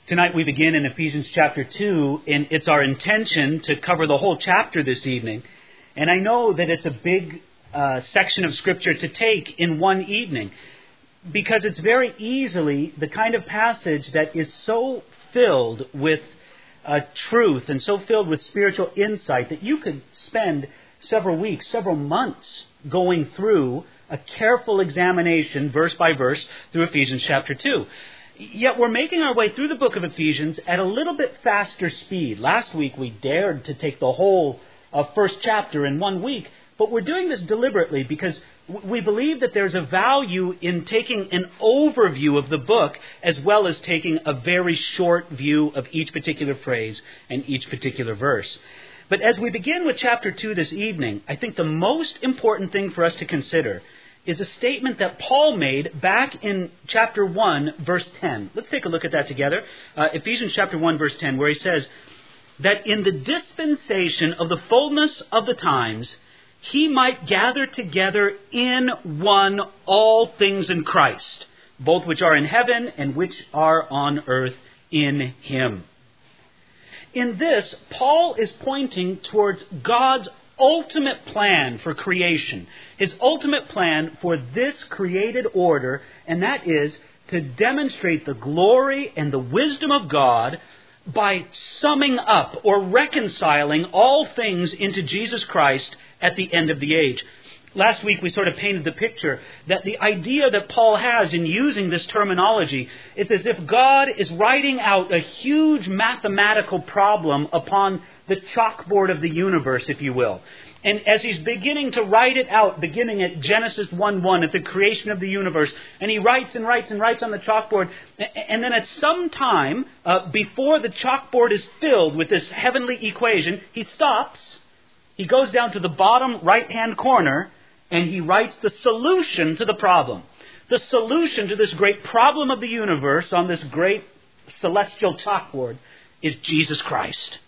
Tonight we begin in Ephesians chapter 2, and it's our intention to cover the whole chapter this evening. And I know that it's a big section of Scripture to take in one evening, because it's very easily the kind of passage that is so filled with truth and so filled with spiritual insight that you could spend several weeks, several months going through a careful examination, verse by verse, through Ephesians chapter 2. Yet we're making our way through the book of Ephesians at a little bit faster speed. Last week we dared to take the whole first chapter in 1 week, but we're doing this deliberately because we believe that there's a value in taking an overview of the book as well as taking a very short view of each particular phrase and each particular verse. But as we begin with chapter 2 this evening, I think the most important thing for us to consider is a statement that Paul made back in chapter 1, verse 10. Let's take a look at that together. Ephesians chapter 1, verse 10, where he says that in the dispensation of the fullness of the times, he might gather together in one all things in Christ, both which are in heaven and which are on earth in him. In this, Paul is pointing towards God's ultimate plan for creation, his ultimate plan for this created order, and that is to demonstrate the glory and the wisdom of God by summing up or reconciling all things into Jesus Christ at the end of the age. Last week we sort of painted the picture that the idea that Paul has in using this terminology, it's as if God is writing out a huge mathematical problem upon the chalkboard of the universe, if you will. And as he's beginning to write it out, beginning at Genesis 1:1, at the creation of the universe, and he writes and writes and writes on the chalkboard, and then at some time, before the chalkboard is filled with this heavenly equation, he stops, he goes down to the bottom right-hand corner, and he writes the solution to the problem. The solution to this great problem of the universe on this great celestial chalkboard is Jesus Christ.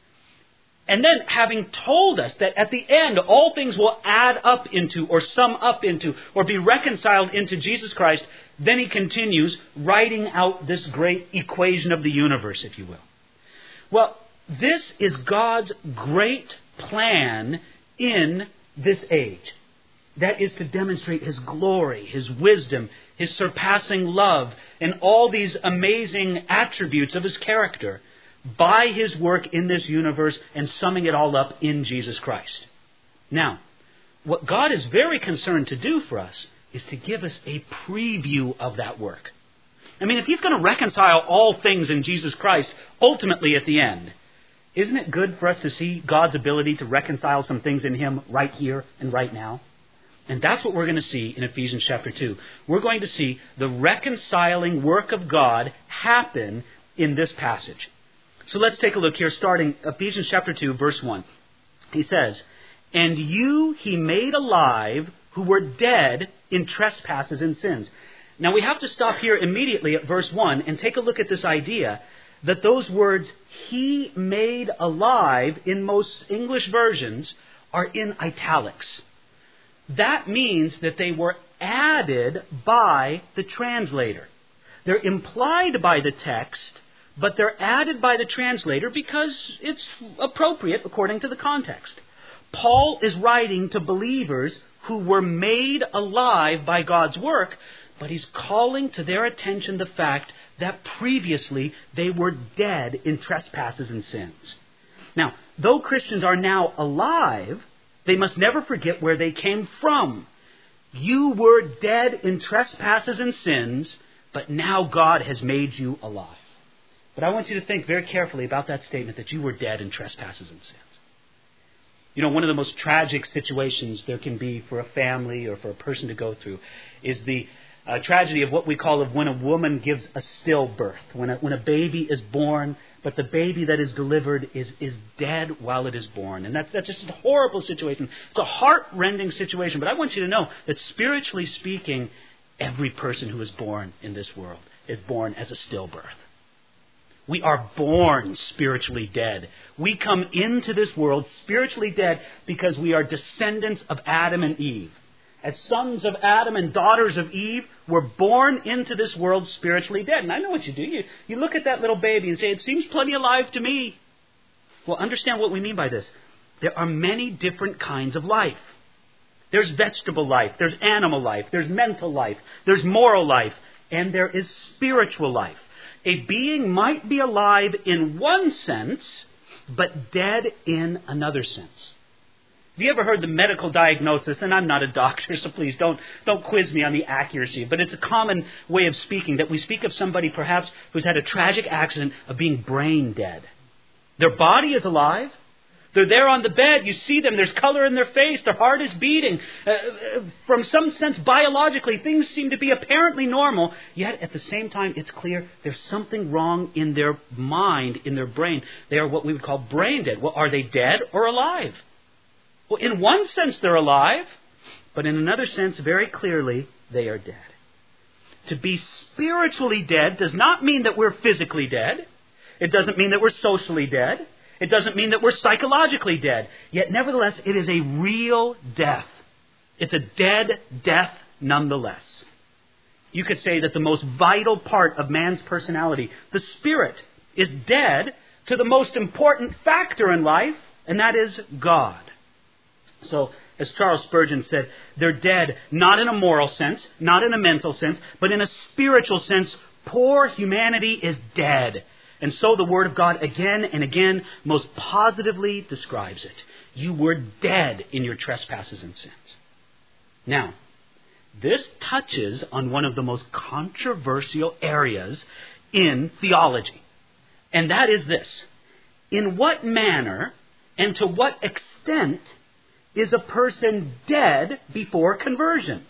And then, having told us that at the end all things will add up into, or sum up into, or be reconciled into Jesus Christ, then he continues writing out this great equation of the universe, if you will. Well, this is God's great plan in this age. That is to demonstrate his glory, his wisdom, his surpassing love, and all these amazing attributes of his character by his work in this universe and summing it all up in Jesus Christ. Now, what God is very concerned to do for us is to give us a preview of that work. I mean, if he's going to reconcile all things in Jesus Christ, ultimately at the end, isn't it good for us to see God's ability to reconcile some things in him right here and right now? And that's what we're going to see in Ephesians chapter 2. We're going to see the reconciling work of God happen in this passage. So let's take a look here, starting Ephesians chapter 2, verse 1. He says, "And you he made alive who were dead in trespasses and sins." Now we have to stop here immediately at verse 1 and take a look at this idea that those words, "he made alive," in most English versions, are in italics. That means that they were added by the translator. They're implied by the text, but they're added by the translator because it's appropriate according to the context. Paul is writing to believers who were made alive by God's work, but he's calling to their attention the fact that previously they were dead in trespasses and sins. Now, though Christians are now alive, they must never forget where they came from. You were dead in trespasses and sins, but now God has made you alive. But I want you to think very carefully about that statement that you were dead in trespasses and sins. You know, one of the most tragic situations there can be for a family or for a person to go through is the tragedy of what we call of when a woman gives a stillbirth, when a baby is born, but the baby that is delivered is dead while it is born. And that's just a horrible situation. It's a heart-rending situation. But I want you to know that spiritually speaking, every person who is born in this world is born as a stillbirth. We are born spiritually dead. We come into this world spiritually dead because we are descendants of Adam and Eve. as sons of Adam and daughters of Eve, we're born into this world spiritually dead. And I know what you do. You look at that little baby and say, it seems plenty alive to me. Well, understand what we mean by this. There are many different kinds of life. There's vegetable life, there's animal life, there's mental life, there's moral life, and there is spiritual life. A being might be alive in one sense, but dead in another sense. Have you ever heard the medical diagnosis? And I'm not a doctor, so please don't quiz me on the accuracy. But it's a common way of speaking that we speak of somebody perhaps who's had a tragic accident of being brain dead. Their body is alive. They're there on the bed. You see them. There's color in their face. Their heart is beating. From some sense, biologically, things seem to be apparently normal. Yet, at the same time, it's clear there's something wrong in their mind, in their brain. They are what we would call brain dead. Well, are they dead or alive? Well, in one sense, they're alive. But in another sense, very clearly, they are dead. To be spiritually dead does not mean that we're physically dead. It doesn't mean that we're socially dead. It doesn't mean that we're psychologically dead. Yet, nevertheless, it is a real death. It's a dead death nonetheless. You could say that the most vital part of man's personality, the spirit, is dead to the most important factor in life, and that is God. So, as Charles Spurgeon said, they're dead not in a moral sense, not in a mental sense, but in a spiritual sense. Poor humanity is dead. And so the Word of God again and again most positively describes it. You were dead in your trespasses and sins. Now, this touches on one of the most controversial areas in theology. And that is this. In what manner and to what extent is a person dead before conversion?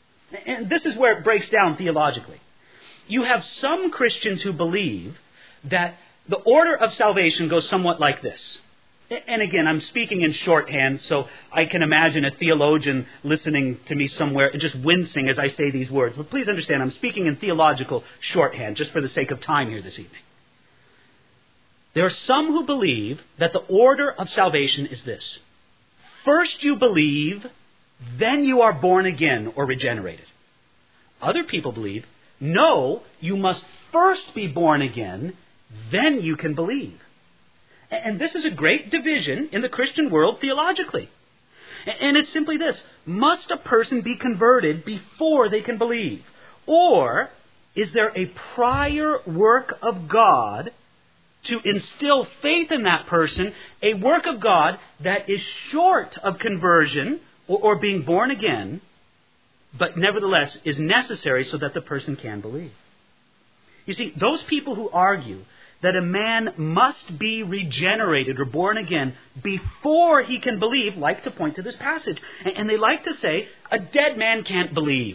And this is where it breaks down theologically. You have some Christians who believe that the order of salvation goes somewhat like this. And again, I'm speaking in shorthand, so I can imagine a theologian listening to me somewhere and just wincing as I say these words. But please understand, I'm speaking in theological shorthand, just for the sake of time here this evening. There are some who believe that the order of salvation is this. First you believe, then you are born again or regenerated. Other people believe, no, you must first be born again, then you can believe. And this is a great division in the Christian world theologically. And it's simply this. Must a person be converted before they can believe? Or is there a prior work of God to instill faith in that person, a work of God that is short of conversion or being born again, but nevertheless is necessary so that the person can believe? You see, those people who argue that a man must be regenerated or born again before he can believe like to point to this passage. And they like to say, a dead man can't believe.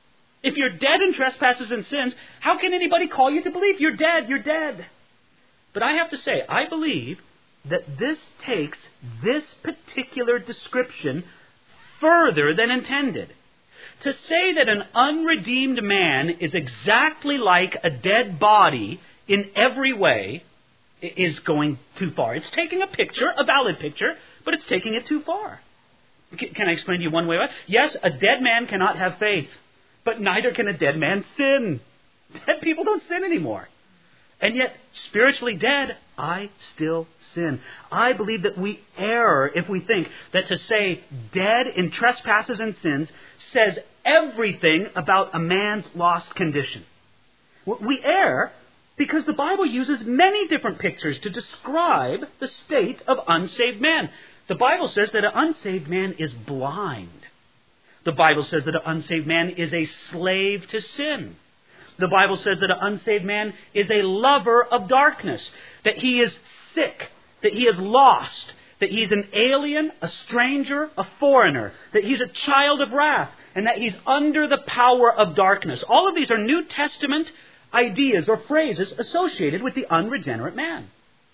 If you're dead in trespasses and sins, how can anybody call you to believe? You're dead, you're dead. But I have to say, I believe that this takes this particular description further than intended. To say that an unredeemed man is exactly like a dead body in every way is going too far. It's taking a picture, a valid picture, but it's taking it too far. Can I explain to you one way? Yes, a dead man cannot have faith, but neither can a dead man sin. Dead people don't sin anymore. And yet, spiritually dead, I still sin. I believe that we err if we think that to say dead in trespasses and sins says everything about a man's lost condition. We err because the Bible uses many different pictures to describe the state of unsaved man. The Bible says that an unsaved man is blind. The Bible says that an unsaved man is a slave to sin. The Bible says that an unsaved man is a lover of darkness, that he is sick, that he is lost, that he's an alien, a stranger, a foreigner, that he's a child of wrath, and that he's under the power of darkness. All of these are New Testament ideas or phrases associated with the unregenerate man.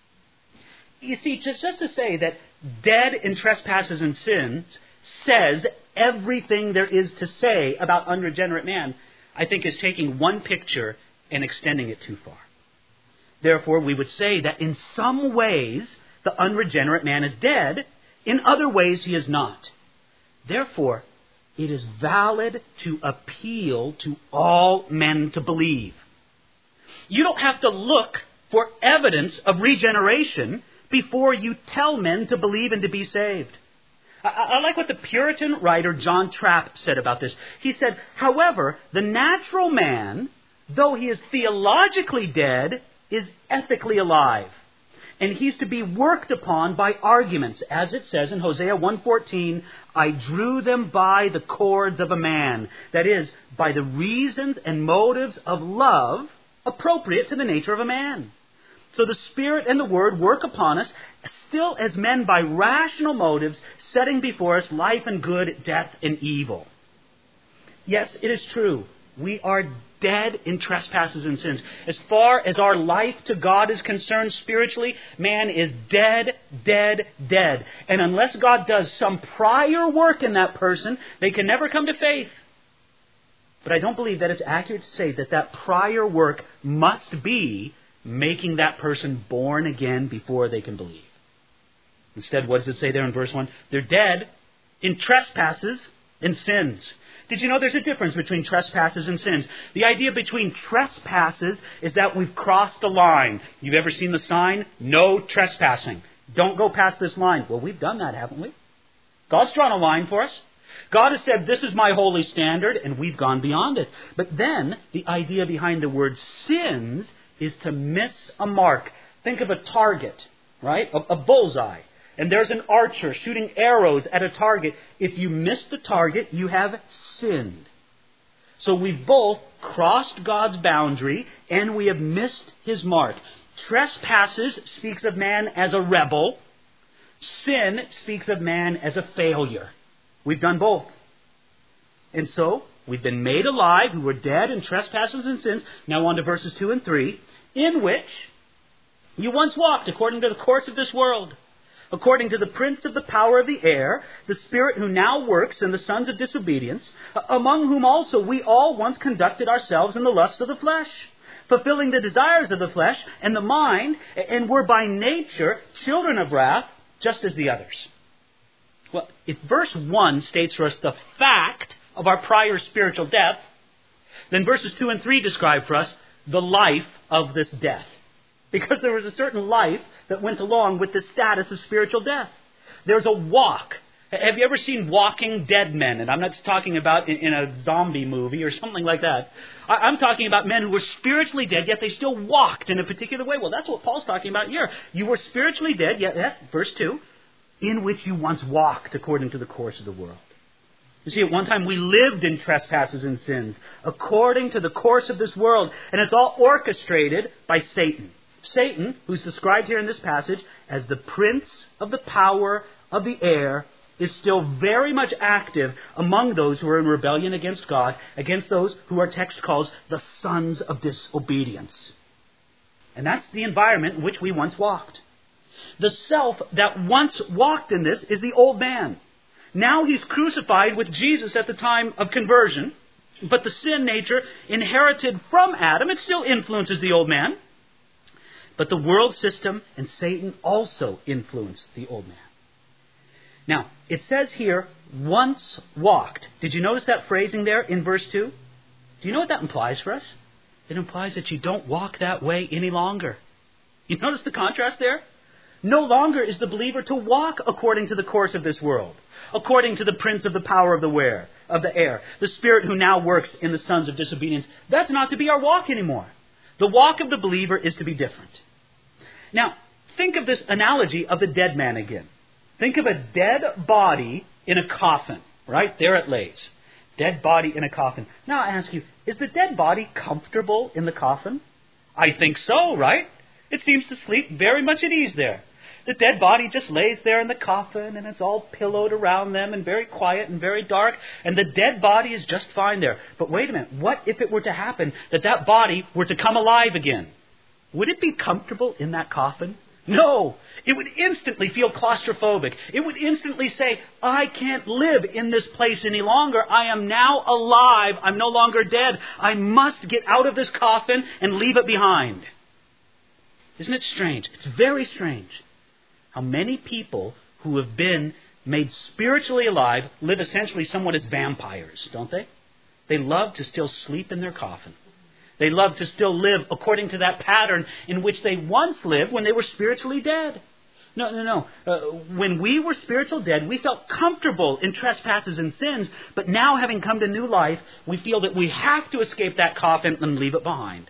You see, just to say that dead in trespasses and sins says everything there is to say about unregenerate man, I think is taking one picture and extending it too far. Therefore, we would say that in some ways the unregenerate man is dead, in other ways he is not. Therefore, it is valid to appeal to all men to believe. You don't have to look for evidence of regeneration before you tell men to believe and to be saved. I like what the Puritan writer John Trapp said about this. He said, however, the natural man, though he is theologically dead, is ethically alive. And he's to be worked upon by arguments. As it says in Hosea 1:14, I drew them by the cords of a man. That is, by the reasons and motives of love appropriate to the nature of a man. So the Spirit and the Word work upon us still as men by rational motives, setting before us life and good, death and evil. Yes, it is true. We are dead in trespasses and sins. As far as our life to God is concerned spiritually, man is dead, dead, dead. And unless God does some prior work in that person, they can never come to faith. But I don't believe that it's accurate to say that that prior work must be making that person born again before they can believe. Instead, what does it say there in verse 1? They're dead in trespasses and sins. Did you know there's a difference between trespasses and sins? The idea between trespasses is that we've crossed a line. You've ever seen the sign? No trespassing. Don't go past this line. Well, we've done that, haven't we? God's drawn a line for us. God has said, this is my holy standard, and we've gone beyond it. But then, the idea behind the word sins is to miss a mark. Think of a target, right? A bullseye. And there's an archer shooting arrows at a target. If you miss the target, you have sinned. So we've both crossed God's boundary and we have missed His mark. Trespasses speaks of man as a rebel. Sin speaks of man as a failure. We've done both. And so, we've been made alive, we were dead in trespasses and sins. Now on to verses 2 and 3. In which you once walked according to the course of this world, according to the prince of the power of the air, the spirit who now works in the sons of disobedience, among whom also we all once conducted ourselves in the lust of the flesh, fulfilling the desires of the flesh and the mind, and were by nature children of wrath, just as the others. Well, if verse 1 states for us the fact of our prior spiritual death, then verses 2 and 3 describe for us the life of this death. Because there was a certain life that went along with the status of spiritual death. There's a walk. Have you ever seen Walking Dead men? And I'm not talking about in a zombie movie or something like that. I'm talking about men who were spiritually dead, yet they still walked in a particular way. Well, that's what Paul's talking about here. You were spiritually dead, yet, verse 2, in which you once walked according to the course of the world. You see, at one time we lived in trespasses and sins, according to the course of this world. And it's all orchestrated by Satan. Satan, who's described here in this passage as the prince of the power of the air, is still very much active among those who are in rebellion against God, against those who our text calls the sons of disobedience. And that's the environment in which we once walked. The self that once walked in this is the old man. Now he's crucified with Jesus at the time of conversion, but the sin nature inherited from Adam, it still influences the old man. But the world system and Satan also influence the old man. Now, it says here, once walked. Did you notice that phrasing there in verse 2? Do you know what that implies for us? It implies that you don't walk that way any longer. You notice the contrast there? No longer is the believer to walk according to the course of this world, according to the prince of the power of the air, the spirit who now works in the sons of disobedience. That's not to be our walk anymore. The walk of the believer is to be different. Now, think of this analogy of the dead man again. Think of a dead body in a coffin, right? There it lays. Dead body in a coffin. Now I ask you, is the dead body comfortable in the coffin? I think so, right? It seems to sleep very much at ease there. The dead body just lays there in the coffin and it's all pillowed around them and very quiet and very dark. And the dead body is just fine there. But wait a minute. What if it were to happen that body were to come alive again? Would it be comfortable in that coffin? No. It would instantly feel claustrophobic. It would instantly say, I can't live in this place any longer. I am now alive. I'm no longer dead. I must get out of this coffin and leave it behind. Isn't it strange? It's very strange how many people who have been made spiritually alive, live essentially somewhat as vampires, don't they? They love to still sleep in their coffin. They love to still live according to that pattern in which they once lived when they were spiritually dead. No. When we were spiritual dead, we felt comfortable in trespasses and sins, but now having come to new life, we feel that we have to escape that coffin and leave it behind.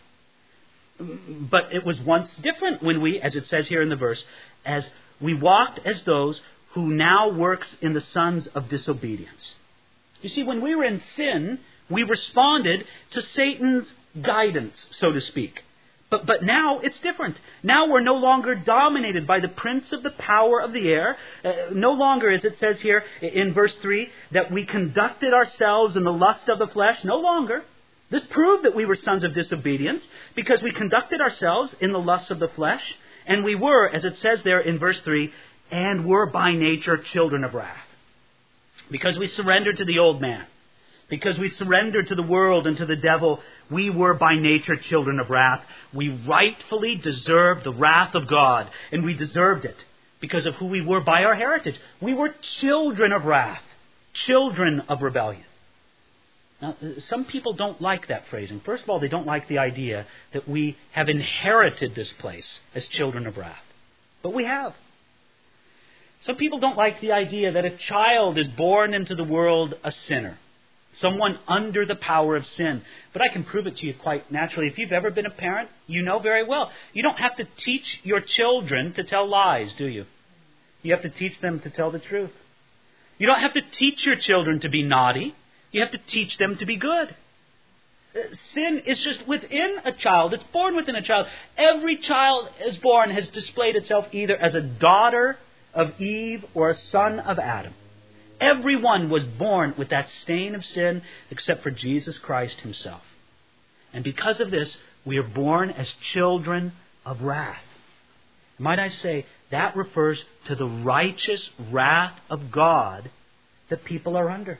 But it was once different when we, as it says here in the verse, as we walked as those who now works in the sons of disobedience. You see, when we were in sin, we responded to Satan's guidance, so to speak. But now it's different. Now we're no longer dominated by the prince of the power of the air. No longer, as it says here in verse 3, that we conducted ourselves in the lust of the flesh. No longer. This proved that we were sons of disobedience because we conducted ourselves in the lust of the flesh. And we were, as it says there in verse 3, and were by nature children of wrath. Because we surrendered to the old man. Because we surrendered to the world and to the devil, we were by nature children of wrath. We rightfully deserved the wrath of God. And we deserved it because of who we were by our heritage. We were children of wrath. Children of rebellion. Now, some people don't like that phrasing. First of all, they don't like the idea that we have inherited this place as children of wrath. But we have. Some people don't like the idea that a child is born into the world a sinner. Someone under the power of sin. But I can prove it to you quite naturally. If you've ever been a parent, you know very well. You don't have to teach your children to tell lies, do you? You have to teach them to tell the truth. You don't have to teach your children to be naughty. You have to teach them to be good. Sin is just within a child. It's born within a child. Every child is born has displayed itself either as a daughter of Eve or a son of Adam. Everyone was born with that stain of sin except for Jesus Christ himself. And because of this, we are born as children of wrath. Might I say, that refers to the righteous wrath of God that people are under.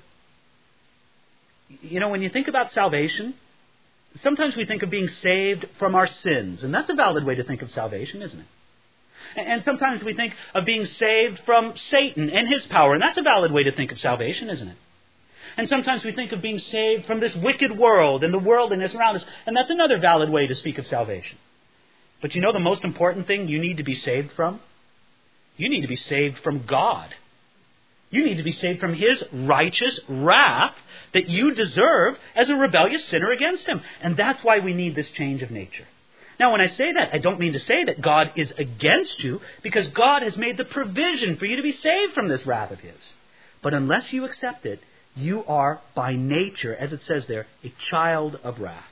You know, when you think about salvation, sometimes we think of being saved from our sins. And that's a valid way to think of salvation, isn't it? And sometimes we think of being saved from Satan and his power. And that's a valid way to think of salvation, isn't it? And sometimes we think of being saved from this wicked world and the worldliness around us. And that's another valid way to speak of salvation. But you know the most important thing you need to be saved from? You need to be saved from God. You need to be saved from his righteous wrath that you deserve as a rebellious sinner against him. And that's why we need this change of nature. Now, when I say that, I don't mean to say that God is against you, because God has made the provision for you to be saved from this wrath of his. But unless you accept it, you are by nature, as it says there, a child of wrath.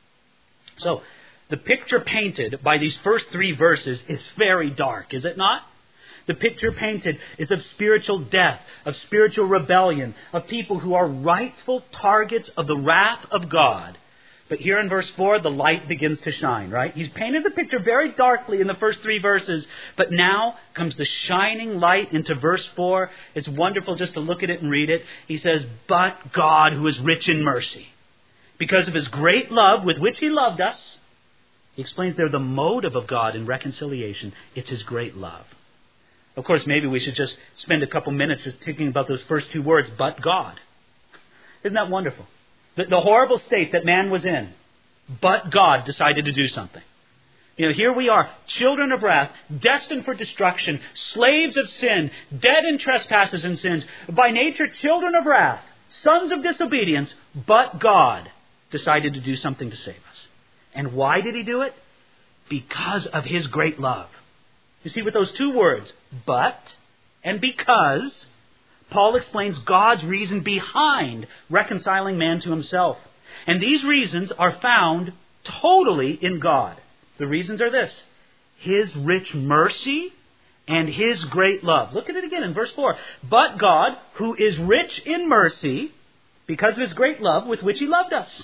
So, the picture painted by these first 3 verses is very dark, is it not? The picture painted is of spiritual death, of spiritual rebellion, of people who are rightful targets of the wrath of God. But here in verse 4, the light begins to shine, right? He's painted the picture very darkly in the first 3 verses, but now comes the shining light into verse 4. It's wonderful just to look at it and read it. He says, "But God, who is rich in mercy, because of his great love with which he loved us." He explains there the motive of God in reconciliation. It's his great love. Of course, maybe we should just spend a couple minutes just thinking about those first 2 words, "but God." Isn't that wonderful? The horrible state that man was in, but God decided to do something. You know, here we are, children of wrath, destined for destruction, slaves of sin, dead in trespasses and sins, by nature children of wrath, sons of disobedience, but God decided to do something to save us. And why did he do it? Because of his great love. You see, with those 2 words, but and because, Paul explains God's reason behind reconciling man to himself. And these reasons are found totally in God. The reasons are this: his rich mercy and his great love. Look at it again in verse 4. "But God, who is rich in mercy, because of his great love with which he loved us."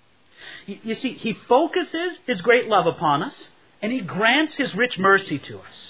You see, he focuses his great love upon us, and he grants his rich mercy to us.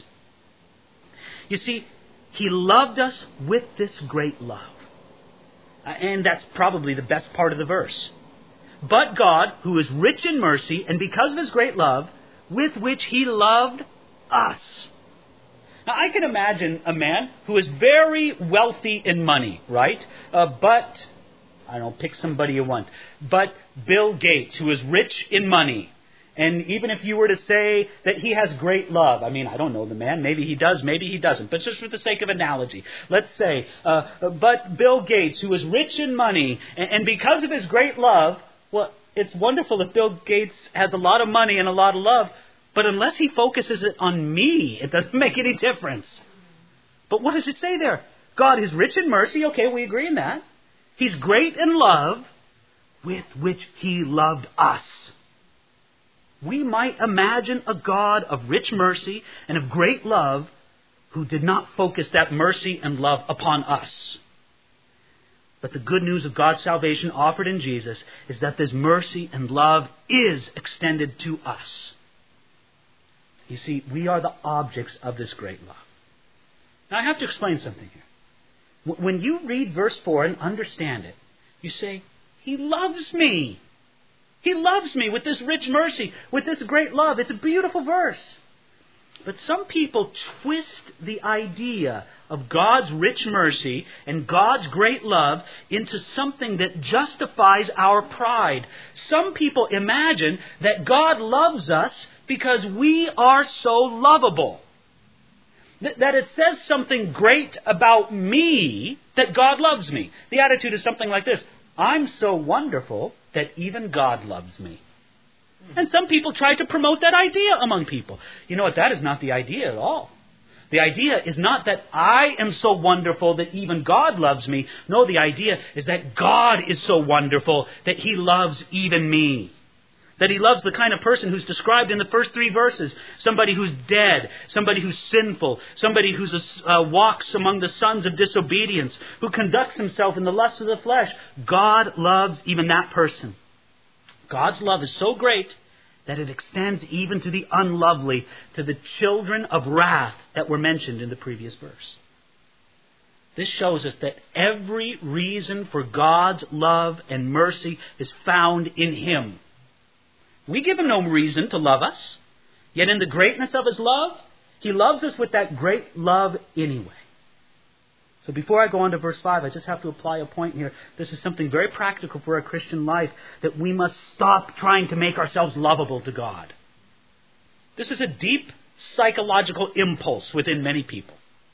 You see, he loved us with this great love. And that's probably the best part of the verse. "But God, who is rich in mercy, and because of his great love, with which he loved us." Now, I can imagine a man who is very wealthy in money, right? But, I don't know, pick somebody you want. But Bill Gates, who is rich in money. And even if you were to say that he has great love, I mean, I don't know the man. Maybe he does, maybe he doesn't. But just for the sake of analogy, let's say, but Bill Gates, who is rich in money, and because of his great love, well, it's wonderful if Bill Gates has a lot of money and a lot of love, but unless he focuses it on me, it doesn't make any difference. But what does it say there? God is rich in mercy. Okay, we agree in that. He's great in love, with which He loved us. We might imagine a God of rich mercy and of great love who did not focus that mercy and love upon us. But the good news of God's salvation offered in Jesus is that this mercy and love is extended to us. You see, we are the objects of this great love. Now I have to explain something here. When you read verse 4 and understand it, you say, He loves me. He loves me with this rich mercy, with this great love. It's a beautiful verse. But some people twist the idea of God's rich mercy and God's great love into something that justifies our pride. Some people imagine that God loves us because we are so lovable. That it says something great about me that God loves me. The attitude is something like this: I'm so wonderful that even God loves me. And some people try to promote that idea among people. You know what? That is not the idea at all. The idea is not that I am so wonderful that even God loves me. No, the idea is that God is so wonderful that He loves even me. That He loves the kind of person who's described in the first 3 verses. Somebody who's dead, somebody who's sinful, somebody who walks among the sons of disobedience, who conducts himself in the lusts of the flesh. God loves even that person. God's love is so great that it extends even to the unlovely, to the children of wrath that were mentioned in the previous verse. This shows us that every reason for God's love and mercy is found in Him. We give Him no reason to love us, yet in the greatness of His love, He loves us with that great love anyway. So before I go on to verse 5, I just have to apply a point here. This is something very practical for our Christian life, that we must stop trying to make ourselves lovable to God. This is a deep psychological impulse within many people.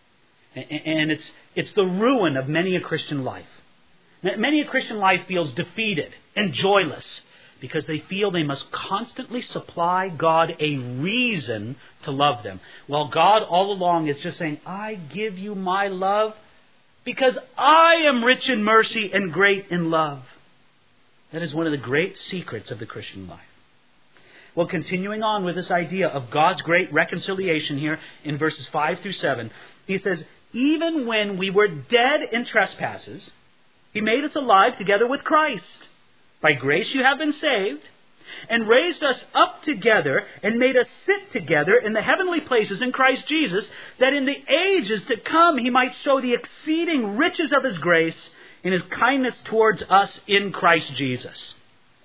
And it's the ruin of many a Christian life. Many a Christian life feels defeated and joyless because they feel they must constantly supply God a reason to love them. While God all along is just saying, I give you my love because I am rich in mercy and great in love. That is one of the great secrets of the Christian life. Well, continuing on with this idea of God's great reconciliation here in verses 5 through 7, He says, even when we were dead in trespasses, He made us alive together with Christ. By grace you have been saved, and raised us up together and made us sit together in the heavenly places in Christ Jesus, that in the ages to come He might show the exceeding riches of His grace in His kindness towards us in Christ Jesus.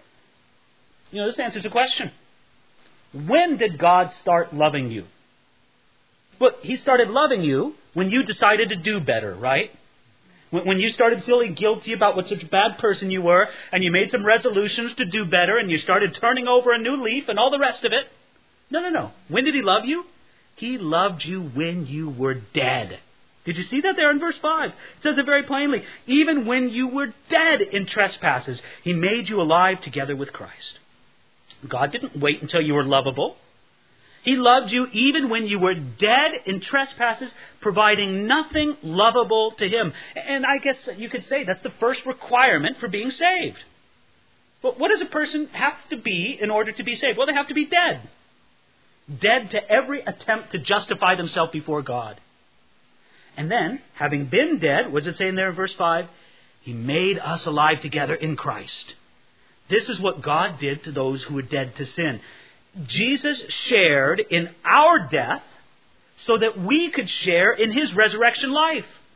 You know, this answers the question. When did God start loving you? Well, He started loving you when you decided to do better, right? When you started feeling guilty about what such a bad person you were, and you made some resolutions to do better, and you started turning over a new leaf and all the rest of it. No. When did He love you? He loved you when you were dead. Did you see that there in verse 5? It says it very plainly. Even when you were dead in trespasses, He made you alive together with Christ. God didn't wait until you were lovable. He loved you even when you were dead in trespasses, providing nothing lovable to Him. And I guess you could say that's the first requirement for being saved. But what does a person have to be in order to be saved? Well, they have to be dead. Dead to every attempt to justify themselves before God. And then, having been dead, what does it say in there in verse 5? He made us alive together in Christ. This is what God did to those who were dead to sin. Jesus shared in our death so that we could share in His resurrection life.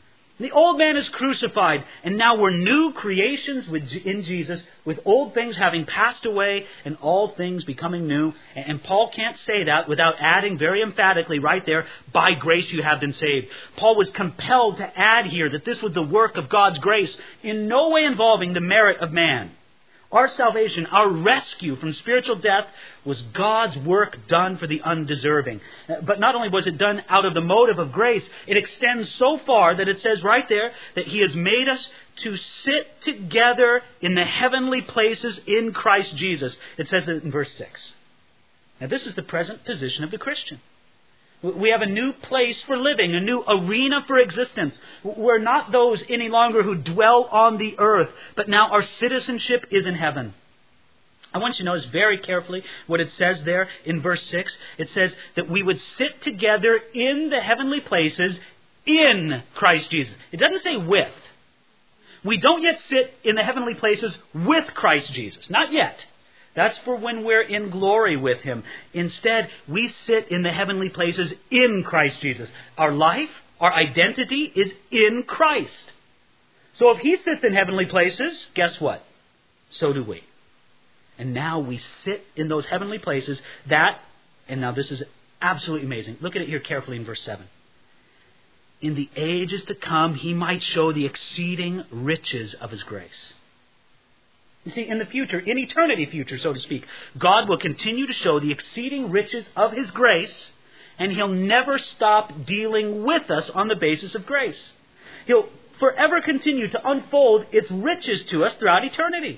The old man is crucified, and now we're new creations in Jesus, with old things having passed away and all things becoming new. And Paul can't say that without adding very emphatically right there, by grace you have been saved. Paul was compelled to add here that this was the work of God's grace, in no way involving the merit of man. Our salvation, our rescue from spiritual death, was God's work done for the undeserving. But not only was it done out of the motive of grace, it extends so far that it says right there that He has made us to sit together in the heavenly places in Christ Jesus. It says it in verse 6. Now this is the present position of the Christian. We have a new place for living, a new arena for existence. We're not those any longer who dwell on the earth, but now our citizenship is in heaven. I want you to notice very carefully what it says there in verse 6. It says that we would sit together in the heavenly places in Christ Jesus. It doesn't say with. We don't yet sit in the heavenly places with Christ Jesus. Not yet. That's for when we're in glory with Him. Instead, we sit in the heavenly places in Christ Jesus. Our life, our identity is in Christ. So if He sits in heavenly places, guess what? So do we. And now we sit in those heavenly places and now this is absolutely amazing. Look at it here carefully in verse 7. In the ages to come, He might show the exceeding riches of His grace. You see, in the future, in eternity future, so to speak, God will continue to show the exceeding riches of His grace, and He'll never stop dealing with us on the basis of grace. He'll forever continue to unfold its riches to us throughout eternity.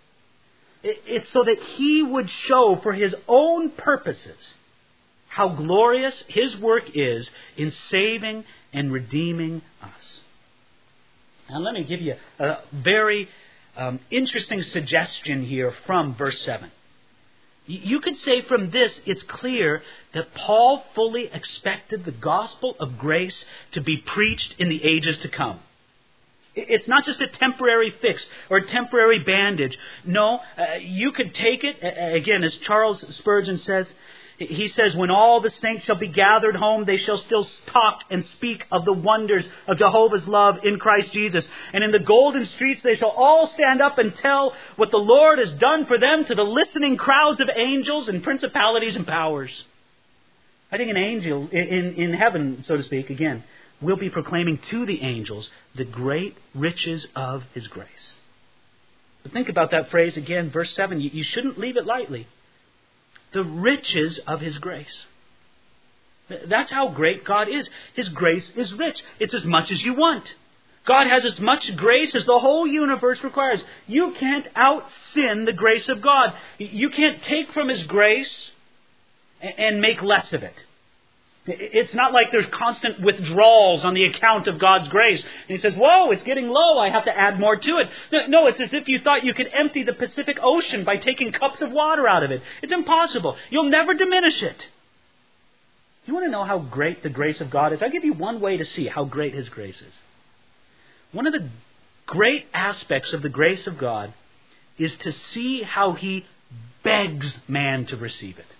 It's so that He would show for His own purposes how glorious His work is in saving and redeeming us. Now let me give you a very interesting suggestion here from verse 7. You could say from this, it's clear that Paul fully expected the gospel of grace to be preached in the ages to come. It's not just a temporary fix or a temporary bandage. No, you could take it, again, as Charles Spurgeon says, he says, when all the saints shall be gathered home, they shall still talk and speak of the wonders of Jehovah's love in Christ Jesus. And in the golden streets they shall all stand up and tell what the Lord has done for them to the listening crowds of angels and principalities and powers. I think an angel in heaven, so to speak, again, will be proclaiming to the angels the great riches of His grace. But think about that phrase again, verse 7. You shouldn't leave it lightly. The riches of His grace. That's how great God is. His grace is rich. It's as much as you want. God has as much grace as the whole universe requires. You can't out-sin the grace of God. You can't take from His grace and make less of it. It's not like there's constant withdrawals on the account of God's grace. And He says, whoa, it's getting low, I have to add more to it. No, it's as if you thought you could empty the Pacific Ocean by taking cups of water out of it. It's impossible. You'll never diminish it. You want to know how great the grace of God is? I'll give you one way to see how great His grace is. One of the great aspects of the grace of God is to see how He begs man to receive it.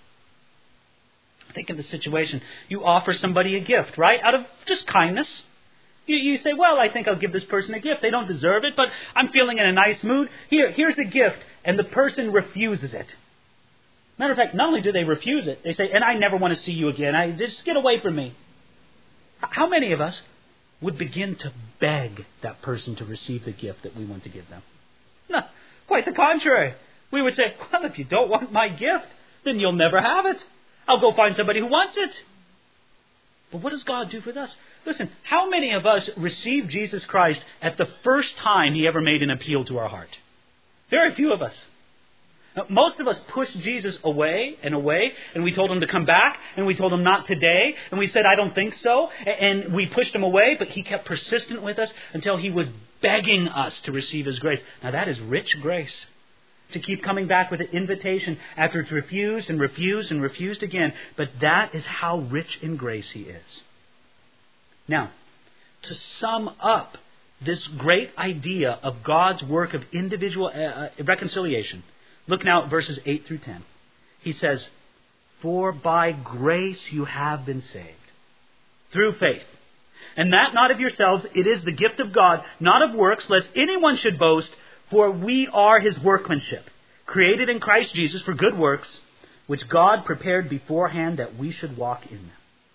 Think of the situation. You offer somebody a gift, right? Out of just kindness. You say, well, I think I'll give this person a gift. They don't deserve it, but I'm feeling in a nice mood. Here's the gift. And the person refuses it. Matter of fact, not only do they refuse it, they say, and I never want to see you again. Just get away from me. How many of us would begin to beg that person to receive the gift that we want to give them? No, quite the contrary. We would say, well, if you don't want my gift, then you'll never have it. I'll go find somebody who wants it. But what does God do with us? Listen, how many of us received Jesus Christ at the first time He ever made an appeal to our heart? Very few of us. Most of us pushed Jesus away, and we told Him to come back, and we told Him not today, and we said, I don't think so, and we pushed Him away, but He kept persistent with us until He was begging us to receive His grace. Now that is rich grace. To keep coming back with an invitation after it's refused and refused and refused again. But that is how rich in grace He is. Now, to sum up this great idea of God's work of individual reconciliation, look now at verses 8 through 10. He says, for by grace you have been saved, through faith. And that not of yourselves, it is the gift of God, not of works, lest anyone should boast, for we are His workmanship, created in Christ Jesus for good works, which God prepared beforehand that we should walk in them.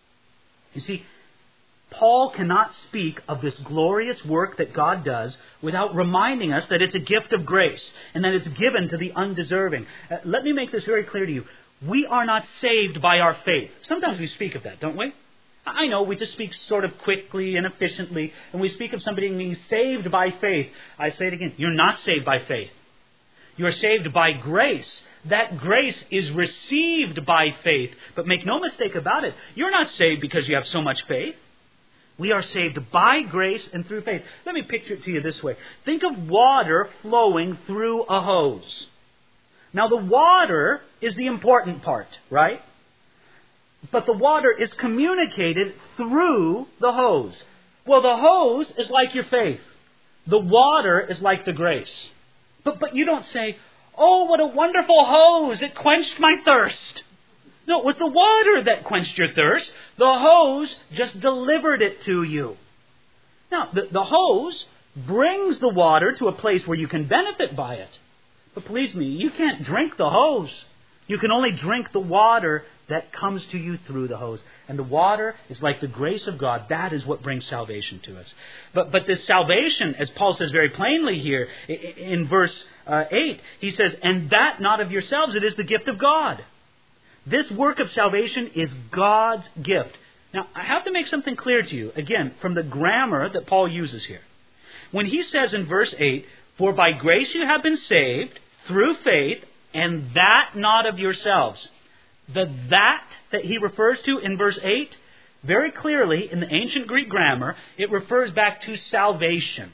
You see, Paul cannot speak of this glorious work that God does without reminding us that it's a gift of grace and that it's given to the undeserving. Let me make this very clear to you. We are not saved by our faith. Sometimes we speak of that, don't we? I know we just speak sort of quickly and efficiently, and we speak of somebody being saved by faith. I say it again, you're not saved by faith. You are saved by grace. That grace is received by faith. But make no mistake about it, you're not saved because you have so much faith. We are saved by grace and through faith. Let me picture it to you this way. Think of water flowing through a hose. Now the water is the important part, right? But the water is communicated through the hose. Well, the hose is like your faith. The water is like the grace. But you don't say, oh, what a wonderful hose. It quenched my thirst. No, it was the water that quenched your thirst. The hose just delivered it to you. Now, the hose brings the water to a place where you can benefit by it. But believe me, you can't drink the hose. You can only drink the water that comes to you through the hose. And the water is like the grace of God. That is what brings salvation to us. But this salvation, as Paul says very plainly here in verse 8, he says, and that not of yourselves, it is the gift of God. This work of salvation is God's gift. Now, I have to make something clear to you, again, from the grammar that Paul uses here. When he says in verse 8, for by grace you have been saved through faith, and that not of yourselves. The that he refers to in verse 8, very clearly in the ancient Greek grammar, it refers back to salvation.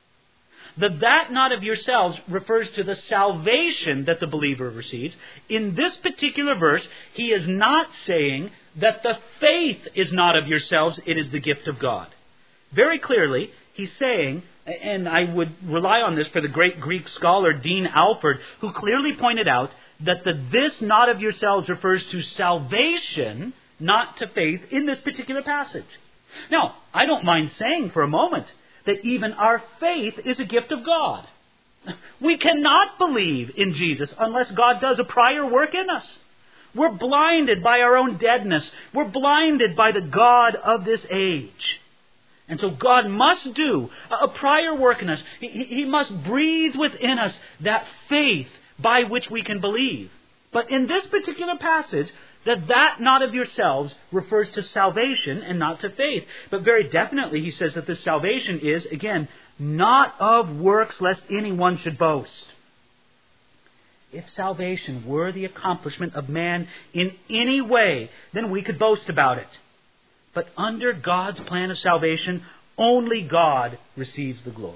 The that not of yourselves refers to the salvation that the believer receives. In this particular verse, he is not saying that the faith is not of yourselves, it is the gift of God. Very clearly, he's saying, and I would rely on this for the great Greek scholar Dean Alford, who clearly pointed out that the this not of yourselves refers to salvation, not to faith, in this particular passage. Now, I don't mind saying for a moment that even our faith is a gift of God. We cannot believe in Jesus unless God does a prior work in us. We're blinded by our own deadness. We're blinded by the God of this age. And so God must do a prior work in us. He must breathe within us that faith by which we can believe. But in this particular passage, that not of yourselves refers to salvation and not to faith. But very definitely he says that this salvation is, again, not of works lest anyone should boast. If salvation were the accomplishment of man in any way, then we could boast about it. But under God's plan of salvation, only God receives the glory.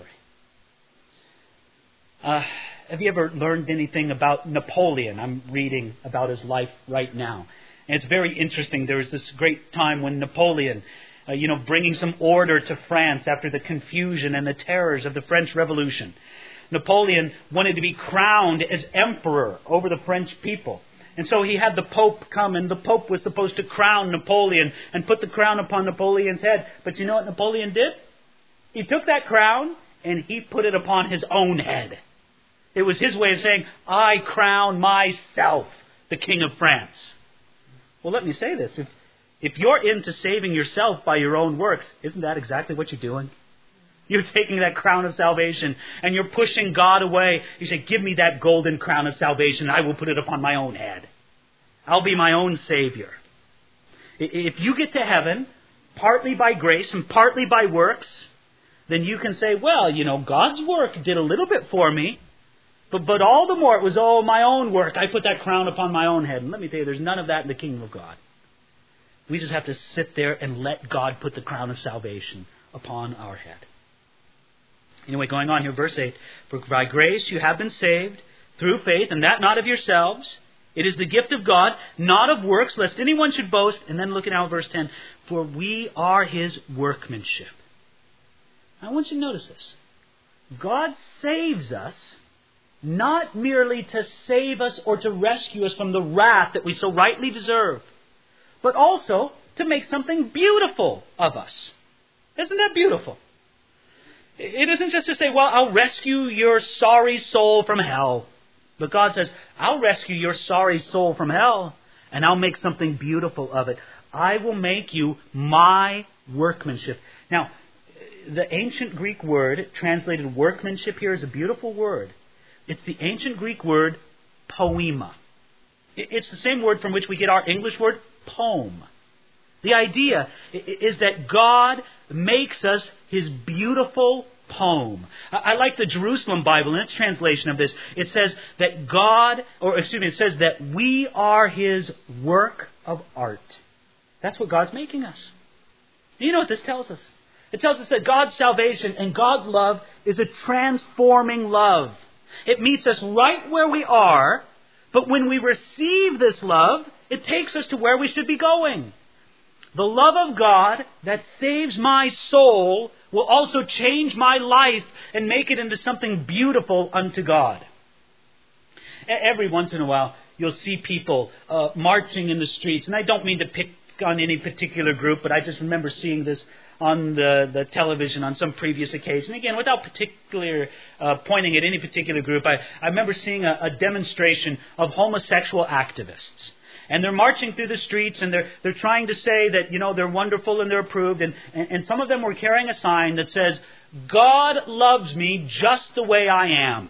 Have you ever learned anything about Napoleon? I'm reading about his life right now. And it's very interesting. There was this great time when Napoleon, bringing some order to France after the confusion and the terrors of the French Revolution. Napoleon wanted to be crowned as emperor over the French people. And so he had the Pope come, and the Pope was supposed to crown Napoleon and put the crown upon Napoleon's head. But you know what Napoleon did? He took that crown and he put it upon his own head. It was his way of saying, I crown myself the King of France. Well, let me say this. If you're into saving yourself by your own works, isn't that exactly what you're doing? You're taking that crown of salvation and you're pushing God away. You say, give me that golden crown of salvation. I will put it upon my own head. I'll be my own Savior. If you get to heaven, partly by grace and partly by works, then you can say, well, God's work did a little bit for me. But all the more it was, my own work. I put that crown upon my own head. And let me tell you, there's none of that in the kingdom of God. We just have to sit there and let God put the crown of salvation upon our head. Anyway, going on here, verse 8. For by grace you have been saved through faith, and that not of yourselves. It is the gift of God, not of works, lest anyone should boast. And then looking out at verse 10. For we are His workmanship. I want you to notice this. God saves us not merely to save us or to rescue us from the wrath that we so rightly deserve, but also to make something beautiful of us. Isn't that beautiful? It isn't just to say, well, I'll rescue your sorry soul from hell. But God says, I'll rescue your sorry soul from hell, and I'll make something beautiful of it. I will make you my workmanship. Now, the ancient Greek word translated workmanship here is a beautiful word. It's the ancient Greek word poema. It's the same word from which we get our English word poem. The idea is that God makes us His beautiful poem. I like the Jerusalem Bible in its translation of this. It says that it says that we are His work of art. That's what God's making us. You know what this tells us? It tells us that God's salvation and God's love is a transforming love. It meets us right where we are, but when we receive this love, it takes us to where we should be going. The love of God that saves my soul will also change my life and make it into something beautiful unto God. Every once in a while, you'll see people marching in the streets. And I don't mean to pick on any particular group, but I just remember seeing this on the television on some previous occasion. Again, without particular pointing at any particular group, I remember seeing a demonstration of homosexual activists. And they're marching through the streets, and they're trying to say that, they're wonderful and they're approved. And some of them were carrying a sign that says, God loves me just the way I am.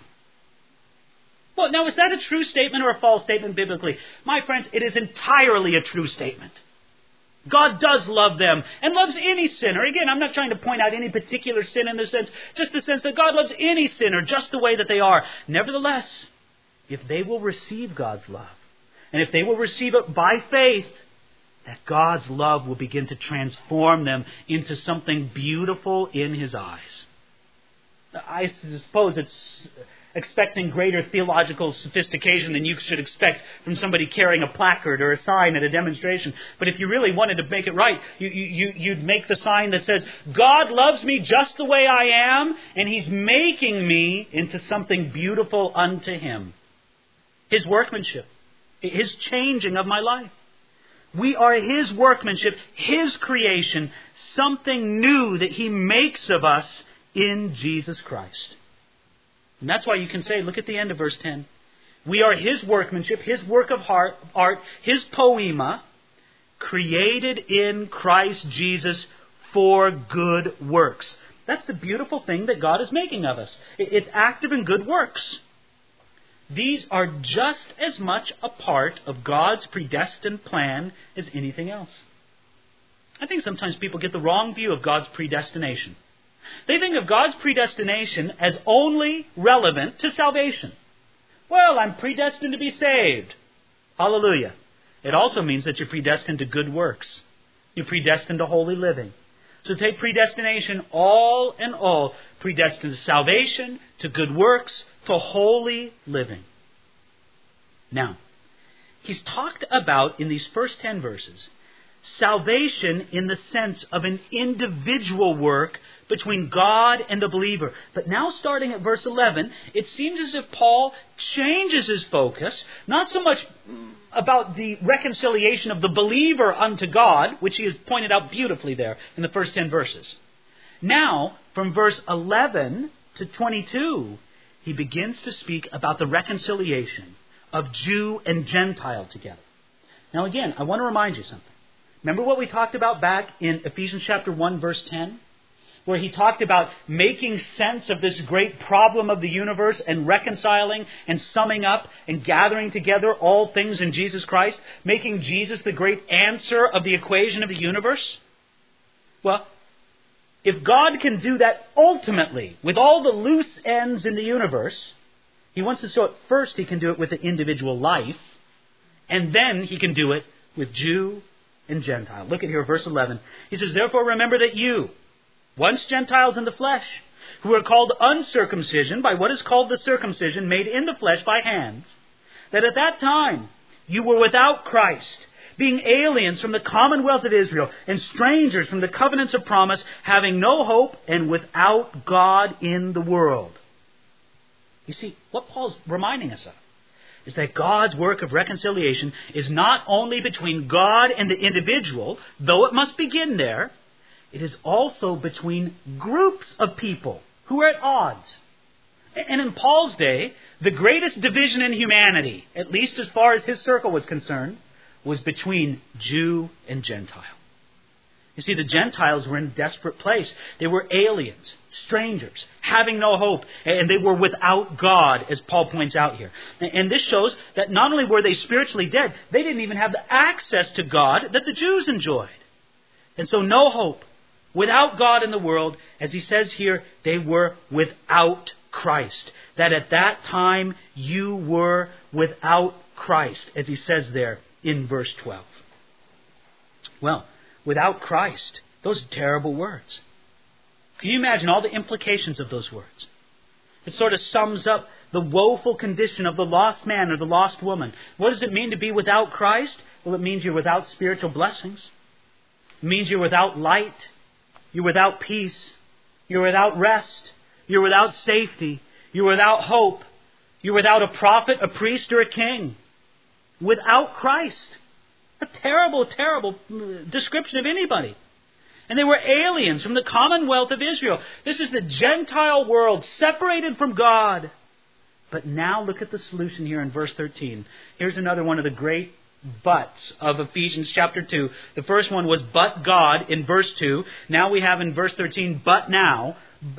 Well, now, is that a true statement or a false statement biblically? My friends, it is entirely a true statement. God does love them and loves any sinner. Again, I'm not trying to point out any particular sin in this sense, just the sense that God loves any sinner just the way that they are. Nevertheless, if they will receive God's love, and if they will receive it by faith, that God's love will begin to transform them into something beautiful in His eyes. I suppose it's expecting greater theological sophistication than you should expect from somebody carrying a placard or a sign at a demonstration. But if you really wanted to make it right, you'd make the sign that says, God loves me just the way I am, and He's making me into something beautiful unto Him. His workmanship. His changing of my life. We are His workmanship, His creation, something new that He makes of us in Jesus Christ. And that's why you can say, look at the end of verse 10. We are His workmanship, His work of art, His poema, created in Christ Jesus for good works. That's the beautiful thing that God is making of us. It's active in good works. These are just as much a part of God's predestined plan as anything else. I think sometimes people get the wrong view of God's predestination. They think of God's predestination as only relevant to salvation. Well, I'm predestined to be saved. Hallelujah. It also means that you're predestined to good works. You're predestined to holy living. So take predestination all in all. Predestined to salvation, to good works, to holy living. Now, he's talked about in these first 10 verses salvation in the sense of an individual work between God and the believer. But now starting at verse 11, it seems as if Paul changes his focus, not so much about the reconciliation of the believer unto God, which he has pointed out beautifully there in the first 10 verses. Now, from verse 11 to 22, he begins to speak about the reconciliation of Jew and Gentile together. Now again, I want to remind you something. Remember what we talked about back in Ephesians chapter 1, verse 10? Where he talked about making sense of this great problem of the universe and reconciling and summing up and gathering together all things in Jesus Christ, making Jesus the great answer of the equation of the universe? Well, if God can do that ultimately with all the loose ends in the universe, He wants to show it first He can do it with the individual life, and then He can do it with Jew and Gentile. Look at here, verse 11. He says, therefore remember that you, once Gentiles in the flesh, who are called uncircumcision by what is called the circumcision made in the flesh by hands, that at that time you were without Christ, being aliens from the commonwealth of Israel and strangers from the covenants of promise, having no hope and without God in the world. You see, what Paul's reminding us of is that God's work of reconciliation is not only between God and the individual, though it must begin there. it is also between groups of people who are at odds. And in Paul's day, the greatest division in humanity, at least as far as his circle was concerned, was between Jew and Gentile. You see, the Gentiles were in a desperate place. They were aliens, strangers, having no hope, and they were without God, as Paul points out here. And this shows that not only were they spiritually dead, they didn't even have the access to God that the Jews enjoyed. And so no hope, without God in the world. As he says here, they were without Christ. That at that time you were without Christ, as he says there in verse 12. Well, without Christ, those are terrible words. Can you imagine all the implications of those words? It sort of sums up the woeful condition of the lost man or the lost woman. What does it mean to be without Christ? Well, it means you're without spiritual blessings. It means you're without light. You're without peace. You're without rest. You're without safety. You're without hope. You're without a prophet, a priest, or a king. Without Christ. A terrible, terrible description of anybody. And they were aliens from the commonwealth of Israel. This is the Gentile world, separated from God. But now look at the solution here in verse 13. Here's another one of the great buts of Ephesians chapter 2. The first one was but God in verse 2. Now we have in verse 13, but now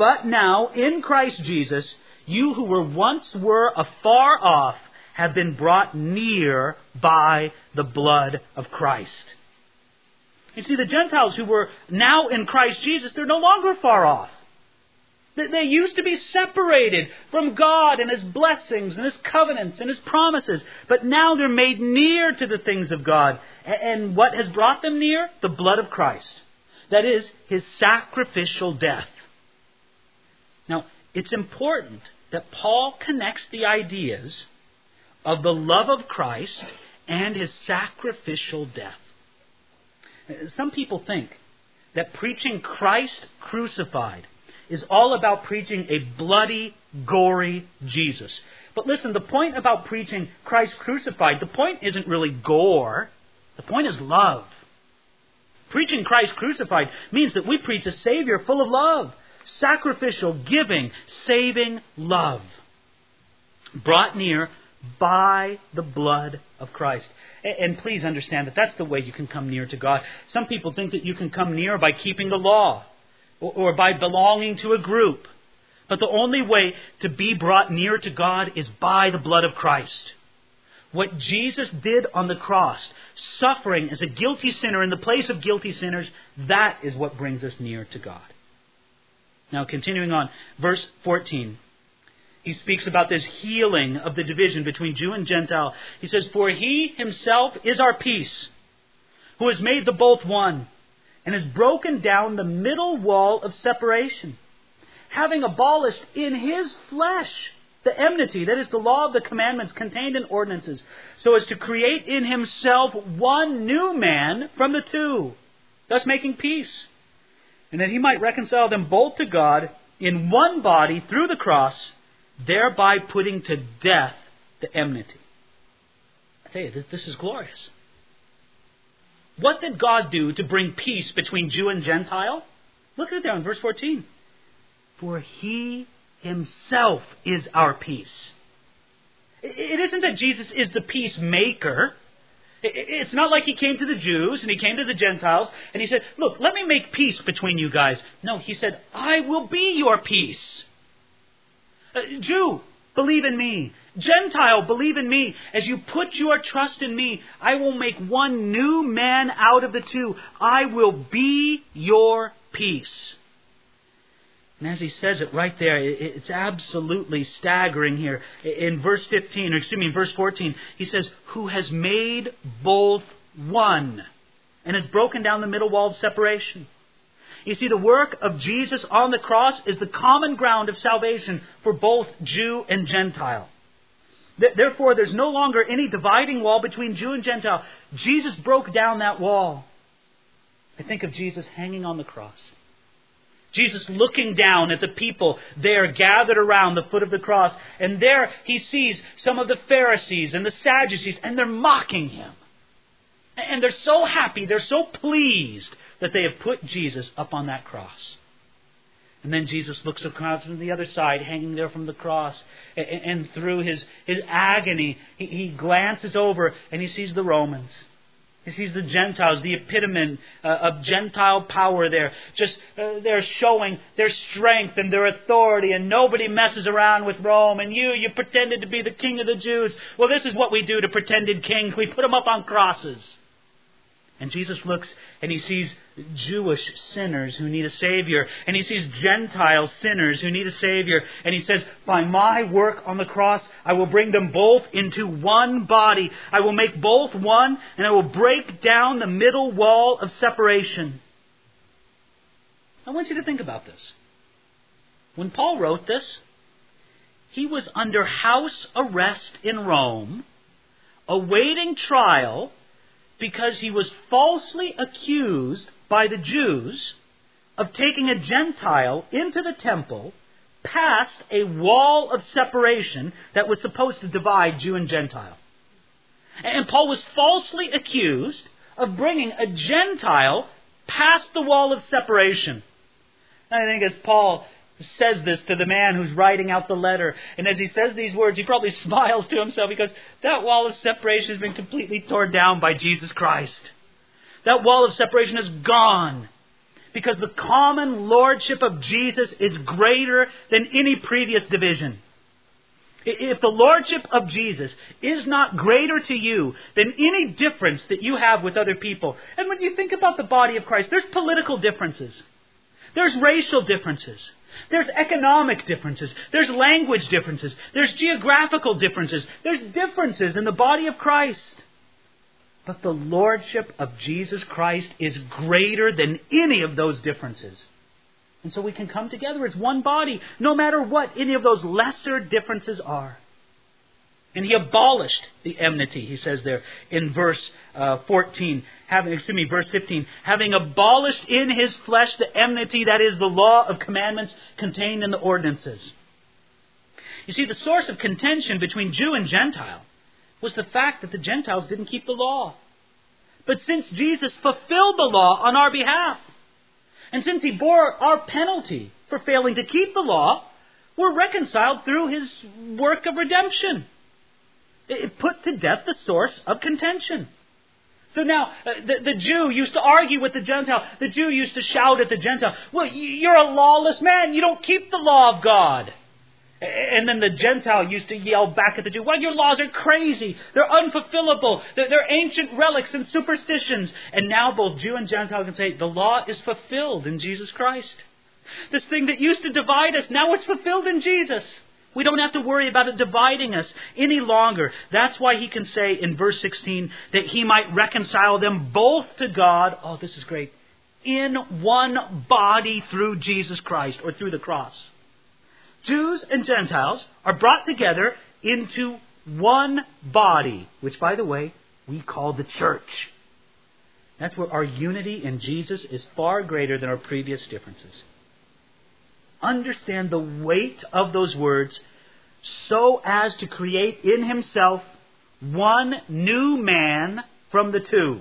in Christ Jesus, you who were afar off have been brought near by the blood of Christ. You see, the Gentiles who were now in Christ Jesus, they're no longer far off. They used to be separated from God and His blessings and His covenants and His promises. But now they're made near to the things of God. And what has brought them near? The blood of Christ. That is, His sacrificial death. Now, it's important that Paul connects the ideas of the love of Christ and His sacrificial death. Some people think that preaching Christ crucified is all about preaching a bloody, gory Jesus. But listen, the point about preaching Christ crucified, the point isn't really gore. The point is love. Preaching Christ crucified means that we preach a Savior full of love, sacrificial, giving, saving love, brought near by the blood of Christ. And please understand that that's the way you can come near to God. Some people think that you can come near by keeping the law or by belonging to a group. But the only way to be brought near to God is by the blood of Christ. What Jesus did on the cross, suffering as a guilty sinner in the place of guilty sinners, that is what brings us near to God. Now, continuing on, verse 14. He speaks about this healing of the division between Jew and Gentile. He says, for He Himself is our peace, who has made the both one, and has broken down the middle wall of separation, having abolished in His flesh the enmity, that is the law of the commandments contained in ordinances, so as to create in Himself one new man from the two, thus making peace, and that He might reconcile them both to God in one body through the cross, thereby putting to death the enmity. I tell you, this is glorious. What did God do to bring peace between Jew and Gentile? Look at it there in verse 14. For He Himself is our peace. It isn't that Jesus is the peacemaker. It's not like He came to the Jews and He came to the Gentiles and He said, look, let me make peace between you guys. No, He said, I will be your peace. Jew, believe in me. Gentile, believe in me. As you put your trust in me, I will make one new man out of the two. I will be your peace. And as he says it right there, it's absolutely staggering here. In verse 14, he says, who has made both one and has broken down the middle wall of separation. You see, the work of Jesus on the cross is the common ground of salvation for both Jew and Gentile. Therefore, there's no longer any dividing wall between Jew and Gentile. Jesus broke down that wall. I think of Jesus hanging on the cross. Jesus looking down at the people there gathered around the foot of the cross. And there He sees some of the Pharisees and the Sadducees, and they're mocking Him. And they're so happy, they're so pleased that they have put Jesus up on that cross. And then Jesus looks across from the other side, hanging there from the cross. And through his agony, he glances over and he sees the Romans. He sees the Gentiles, the epitome of Gentile power there. They're showing their strength and their authority, and nobody messes around with Rome. And you pretended to be the king of the Jews. Well, this is what we do to pretended kings. We put them up on crosses. And Jesus looks and he sees Jewish sinners who need a Savior. And he sees Gentile sinners who need a Savior. And he says, by my work on the cross, I will bring them both into one body. I will make both one, and I will break down the middle wall of separation. I want you to think about this. When Paul wrote this, he was under house arrest in Rome, awaiting trial, because he was falsely accused by the Jews of taking a Gentile into the temple past a wall of separation that was supposed to divide Jew and Gentile. And Paul was falsely accused of bringing a Gentile past the wall of separation. And I think as Paul says this to the man who's writing out the letter, and as he says these words, he probably smiles to himself because that wall of separation has been completely torn down by Jesus Christ. That wall of separation is gone because the common lordship of Jesus is greater than any previous division. If the lordship of Jesus is not greater to you than any difference that you have with other people, and when you think about the body of Christ, there's political differences. There's racial differences. There's economic differences. There's language differences. There's geographical differences. There's differences in the body of Christ. But the lordship of Jesus Christ is greater than any of those differences. And so we can come together as one body, no matter what any of those lesser differences are. And he abolished the enmity, he says there in verse 15, having abolished in his flesh the enmity, that is the law of commandments contained in the ordinances. You see, the source of contention between Jew and Gentile was the fact that the Gentiles didn't keep the law. But since Jesus fulfilled the law on our behalf, and since he bore our penalty for failing to keep the law, we're reconciled through his work of redemption. It put to death the source of contention. So now, the Jew used to argue with the Gentile. The Jew used to shout at the Gentile, well, you're a lawless man. You don't keep the law of God. And then the Gentile used to yell back at the Jew, well, your laws are crazy. They're unfulfillable. They're ancient relics and superstitions. And now both Jew and Gentile can say, the law is fulfilled in Jesus Christ. This thing that used to divide us, now it's fulfilled in Jesus. We don't have to worry about it dividing us any longer. That's why he can say in verse 16 that he might reconcile them both to God. Oh, this is great. In one body through Jesus Christ, or through the cross. Jews and Gentiles are brought together into one body, which, by the way, we call the church. That's where our unity in Jesus is far greater than our previous differences. Understand the weight of those words so as to create in himself one new man from the two.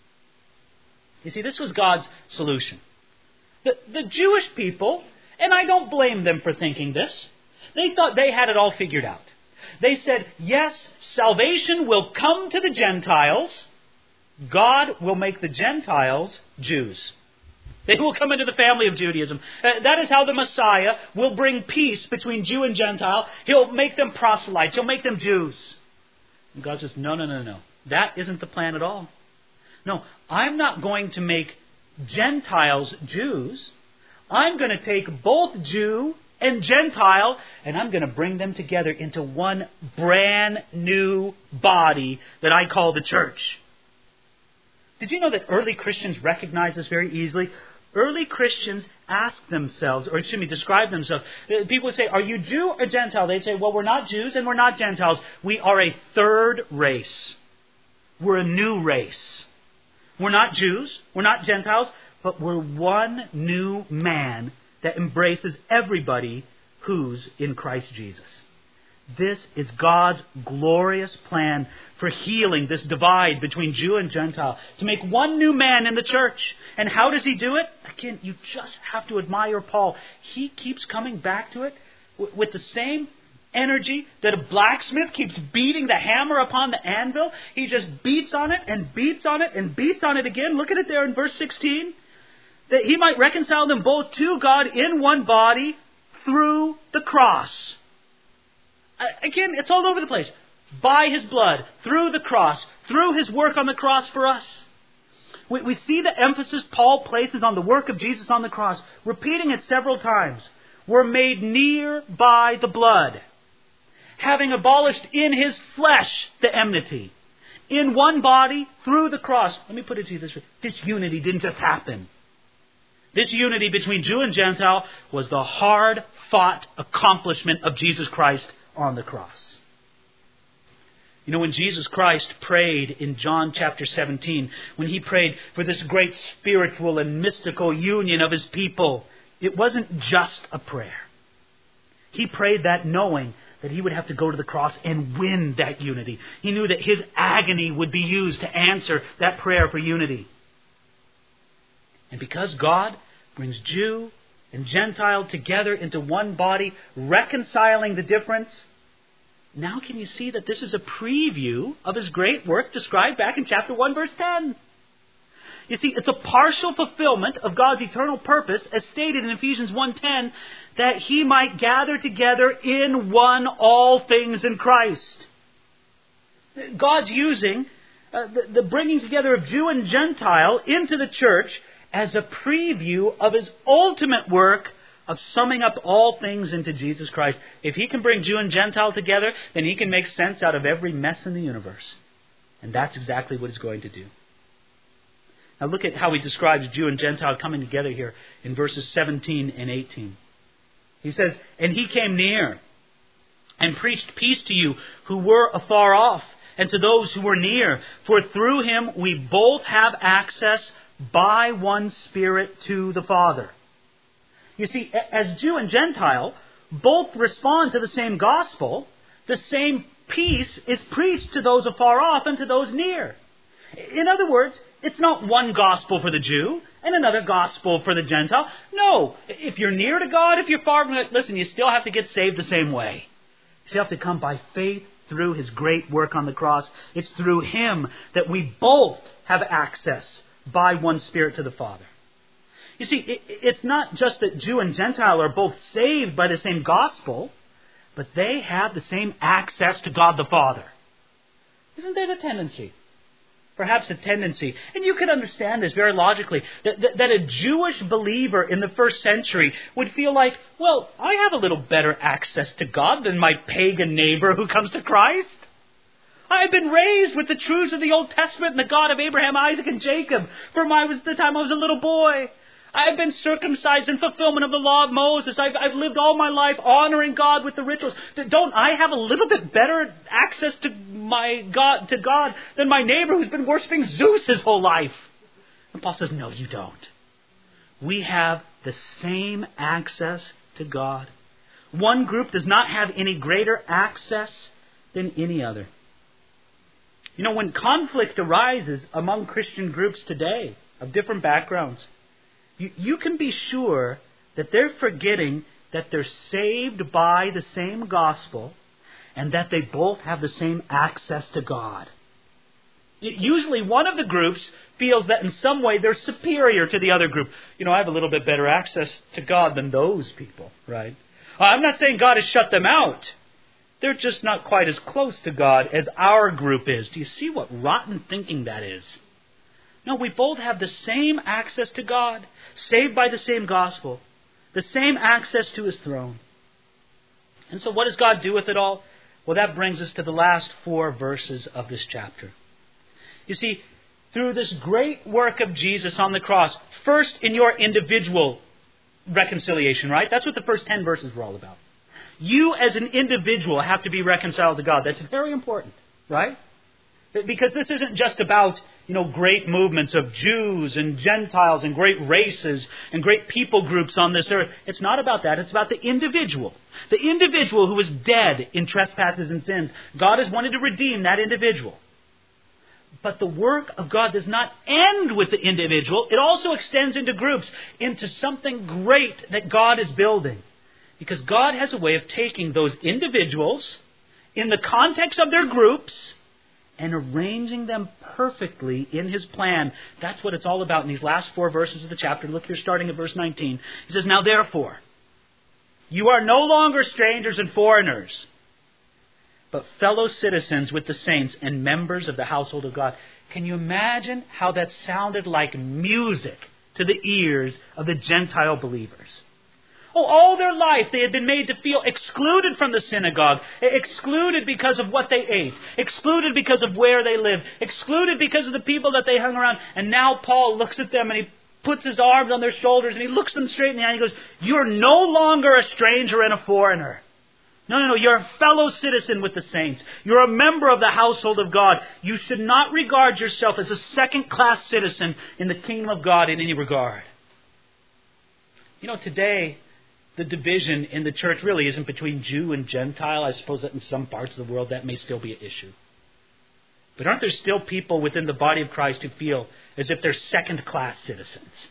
You see, this was God's solution. The Jewish people, and I don't blame them for thinking this, they thought they had it all figured out. They said, yes, salvation will come to the Gentiles. God will make the Gentiles Jews. They will come into the family of Judaism. That is how the Messiah will bring peace between Jew and Gentile. He'll make them proselytes. He'll make them Jews. And God says, no. That isn't the plan at all. No, I'm not going to make Gentiles Jews. I'm going to take both Jew and Gentile, and I'm going to bring them together into one brand new body that I call the church. Did you know that early Christians recognized this very easily? Early Christians describe themselves. People would say, are you Jew or Gentile? They'd say, well, we're not Jews and we're not Gentiles. We are a third race. We're a new race. We're not Jews, we're not Gentiles, but we're one new man that embraces everybody who's in Christ Jesus. This is God's glorious plan for healing this divide between Jew and Gentile, to make one new man in the church. And how does He do it? Again, you just have to admire Paul. He keeps coming back to it with the same energy that a blacksmith keeps beating the hammer upon the anvil. He just beats on it and beats on it and beats on it again. Look at it there in verse 16. That He might reconcile them both to God in one body through the cross. Again, it's all over the place. By His blood, through the cross, through His work on the cross for us. We see the emphasis Paul places on the work of Jesus on the cross, repeating it several times. We're made near by the blood, having abolished in His flesh the enmity. In one body, through the cross. Let me put it to you this way. This unity didn't just happen. This unity between Jew and Gentile was the hard-fought accomplishment of Jesus Christ on the cross. You know, when Jesus Christ prayed in John chapter 17, when He prayed for this great spiritual and mystical union of His people, it wasn't just a prayer. He prayed that knowing that He would have to go to the cross and win that unity. He knew that His agony would be used to answer that prayer for unity. And because God brings Jew and Gentile together into one body, reconciling the difference, now can you see that this is a preview of His great work described back in chapter 1, verse 10? You see, it's a partial fulfillment of God's eternal purpose, as stated in Ephesians 1:10, that He might gather together in one all things in Christ. God's using the bringing together of Jew and Gentile into the church as a preview of His ultimate work of summing up all things into Jesus Christ. If He can bring Jew and Gentile together, then He can make sense out of every mess in the universe. And that's exactly what He's going to do. Now look at how He describes Jew and Gentile coming together here in verses 17 and 18. He says, "And He came near and preached peace to you who were afar off, and to those who were near. For through Him we both have access by one Spirit to the Father." You see, as Jew and Gentile both respond to the same gospel, the same peace is preached to those afar off and to those near. In other words, it's not one gospel for the Jew and another gospel for the Gentile. No, if you're near to God, if you're far from it, listen, you still have to get saved the same way. You still have to come by faith through His great work on the cross. It's through Him that we both have access by one Spirit to the Father. You see, it's not just that Jew and Gentile are both saved by the same gospel, but they have the same access to God the Father. Isn't there a tendency? Perhaps a tendency, and you can understand this very logically, that a Jewish believer in the first century would feel like, well, I have a little better access to God than my pagan neighbor who comes to Christ. I've been raised with the truths of the Old Testament and the God of Abraham, Isaac, and Jacob from the time I was a little boy. I've been circumcised in fulfillment of the law of Moses. I've lived all my life honoring God with the rituals. Don't I have a little bit better access to God than my neighbor who's been worshiping Zeus his whole life? And Paul says, no, you don't. We have the same access to God. One group does not have any greater access than any other. You know, when conflict arises among Christian groups today of different backgrounds, you can be sure that they're forgetting that they're saved by the same gospel and that they both have the same access to God. Usually one of the groups feels that in some way they're superior to the other group. You know, I have a little bit better access to God than those people, right? I'm not saying God has shut them out. They're just not quite as close to God as our group is. Do you see what rotten thinking that is? No, we both have the same access to God, saved by the same gospel, the same access to His throne. And so what does God do with it all? Well, that brings us to the last 4 verses of this chapter. You see, through this great work of Jesus on the cross, first in your individual reconciliation, right? That's what the first 10 verses were all about. You as an individual have to be reconciled to God. That's very important, right? Because this isn't just about, great movements of Jews and Gentiles and great races and great people groups on this earth. It's not about that. It's about the individual. The individual who is dead in trespasses and sins. God has wanted to redeem that individual. But the work of God does not end with the individual. It also extends into groups, into something great that God is building. Because God has a way of taking those individuals in the context of their groups and arranging them perfectly in His plan. That's what it's all about in these last 4 verses of the chapter. Look here, starting at verse 19. He says, "Now therefore, you are no longer strangers and foreigners, but fellow citizens with the saints and members of the household of God." Can you imagine how that sounded like music to the ears of the Gentile believers? All their life they had been made to feel excluded from the synagogue, excluded because of what they ate, excluded because of where they lived, excluded because of the people that they hung around. And now Paul looks at them and he puts his arms on their shoulders and he looks them straight in the eye and he goes, "You're no longer a stranger and a foreigner. No, you're a fellow citizen with the saints. You're a member of the household of God. You should not regard yourself as a second-class citizen in the kingdom of God in any regard." Today, the division in the church really isn't between Jew and Gentile. I suppose that in some parts of the world that may still be an issue. But aren't there still people within the body of Christ who feel as if they're second-class citizens?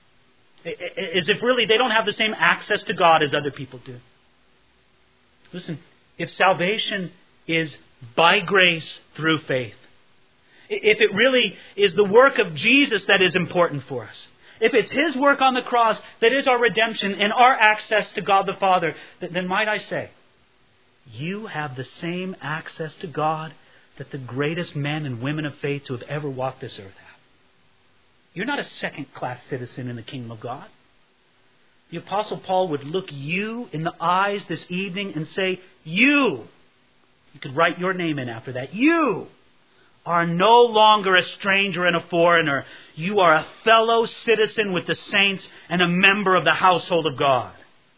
As if really they don't have the same access to God as other people do. Listen, if salvation is by grace through faith, if it really is the work of Jesus that is important for us, if it's His work on the cross that is our redemption and our access to God the Father, then might I say, you have the same access to God that the greatest men and women of faith who have ever walked this earth have. You're not a second-class citizen in the kingdom of God. The Apostle Paul would look you in the eyes this evening and say, you could write your name in after that, you are no longer a stranger and a foreigner. You are a fellow citizen with the saints and a member of the household of God.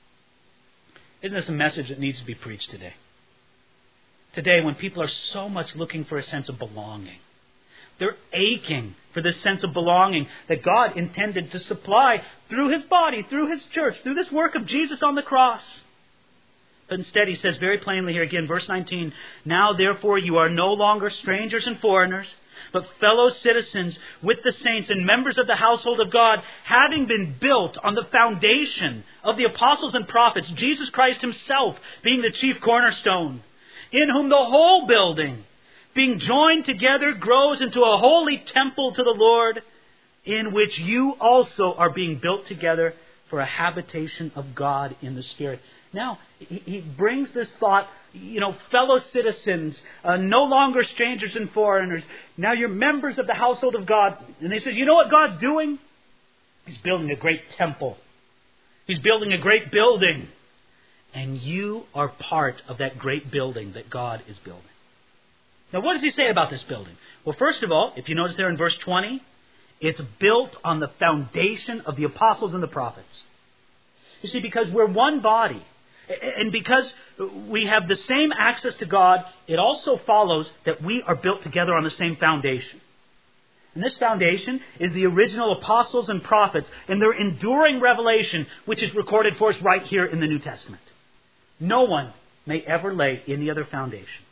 Isn't this a message that needs to be preached today? Today, when people are so much looking for a sense of belonging, they're aching for this sense of belonging that God intended to supply through His body, through His church, through this work of Jesus on the cross. But instead, he says very plainly here again, verse 19, "Now therefore you are no longer strangers and foreigners, but fellow citizens with the saints and members of the household of God, having been built on the foundation of the apostles and prophets, Jesus Christ Himself being the chief cornerstone, in whom the whole building, being joined together, grows into a holy temple to the Lord, in which you also are being built together for a habitation of God in the Spirit." Now, he brings this thought, fellow citizens, no longer strangers and foreigners. Now you're members of the household of God. And he says, you know what God's doing? He's building a great temple. He's building a great building. And you are part of that great building that God is building. Now, what does he say about this building? Well, first of all, if you notice there in verse 20, it's built on the foundation of the apostles and the prophets. You see, because we're one body, and because we have the same access to God, it also follows that we are built together on the same foundation. And this foundation is the original apostles and prophets and their enduring revelation, which is recorded for us right here in the New Testament. No one may ever lay any other foundation.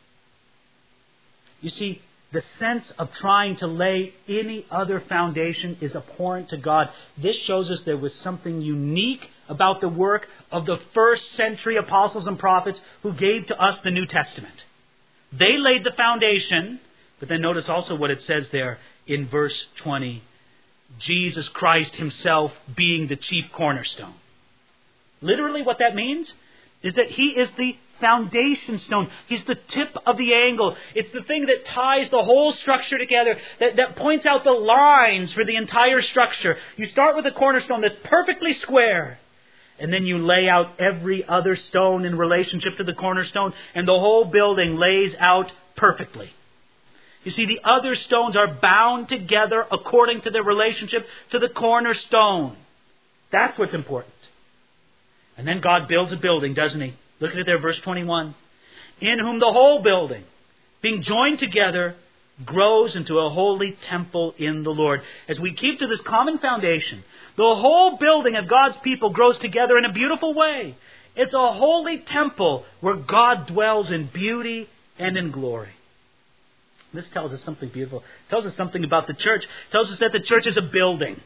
You see, the sense of trying to lay any other foundation is abhorrent to God. This shows us there was something unique about the work of the first century apostles and prophets who gave to us the New Testament. They laid the foundation, but then notice also what it says there in verse 20. Jesus Christ Himself being the chief cornerstone. Literally what that means is that He is the foundation stone. He's the tip of the angle. It's the thing that ties the whole structure together, that points out the lines for the entire structure. You start with a cornerstone that's perfectly square, and then you lay out every other stone in relationship to the cornerstone, and the whole building lays out perfectly. You see, the other stones are bound together according to their relationship to the cornerstone. That's what's important. And then God builds a building, doesn't He? Look at it there, verse 21. "In whom the whole building, being joined together, grows into a holy temple in the Lord. As we keep to this common foundation, the whole building of God's people grows together in a beautiful way. It's a holy temple where God dwells in beauty and in glory. This tells us something beautiful. It tells us something about the church. It tells us that the church is a building.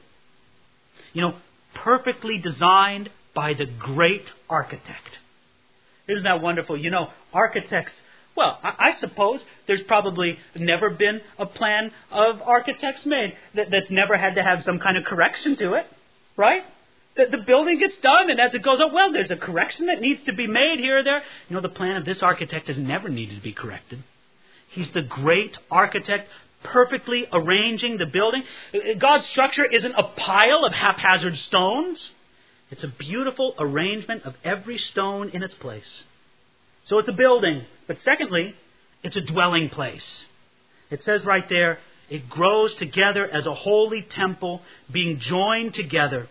Perfectly designed by the great architect. Isn't that wonderful? Architects, I suppose there's probably never been a plan of architects made that's never had to have some kind of correction to it, right? The building gets done, and as it goes up, there's a correction that needs to be made here or there. The plan of this architect has never needed to be corrected. He's the great architect, perfectly arranging the building. God's structure isn't a pile of haphazard stones. It's a beautiful arrangement of every stone in its place. So it's a building. But secondly, it's a dwelling place. It says right there, it grows together as a holy temple, being joined together.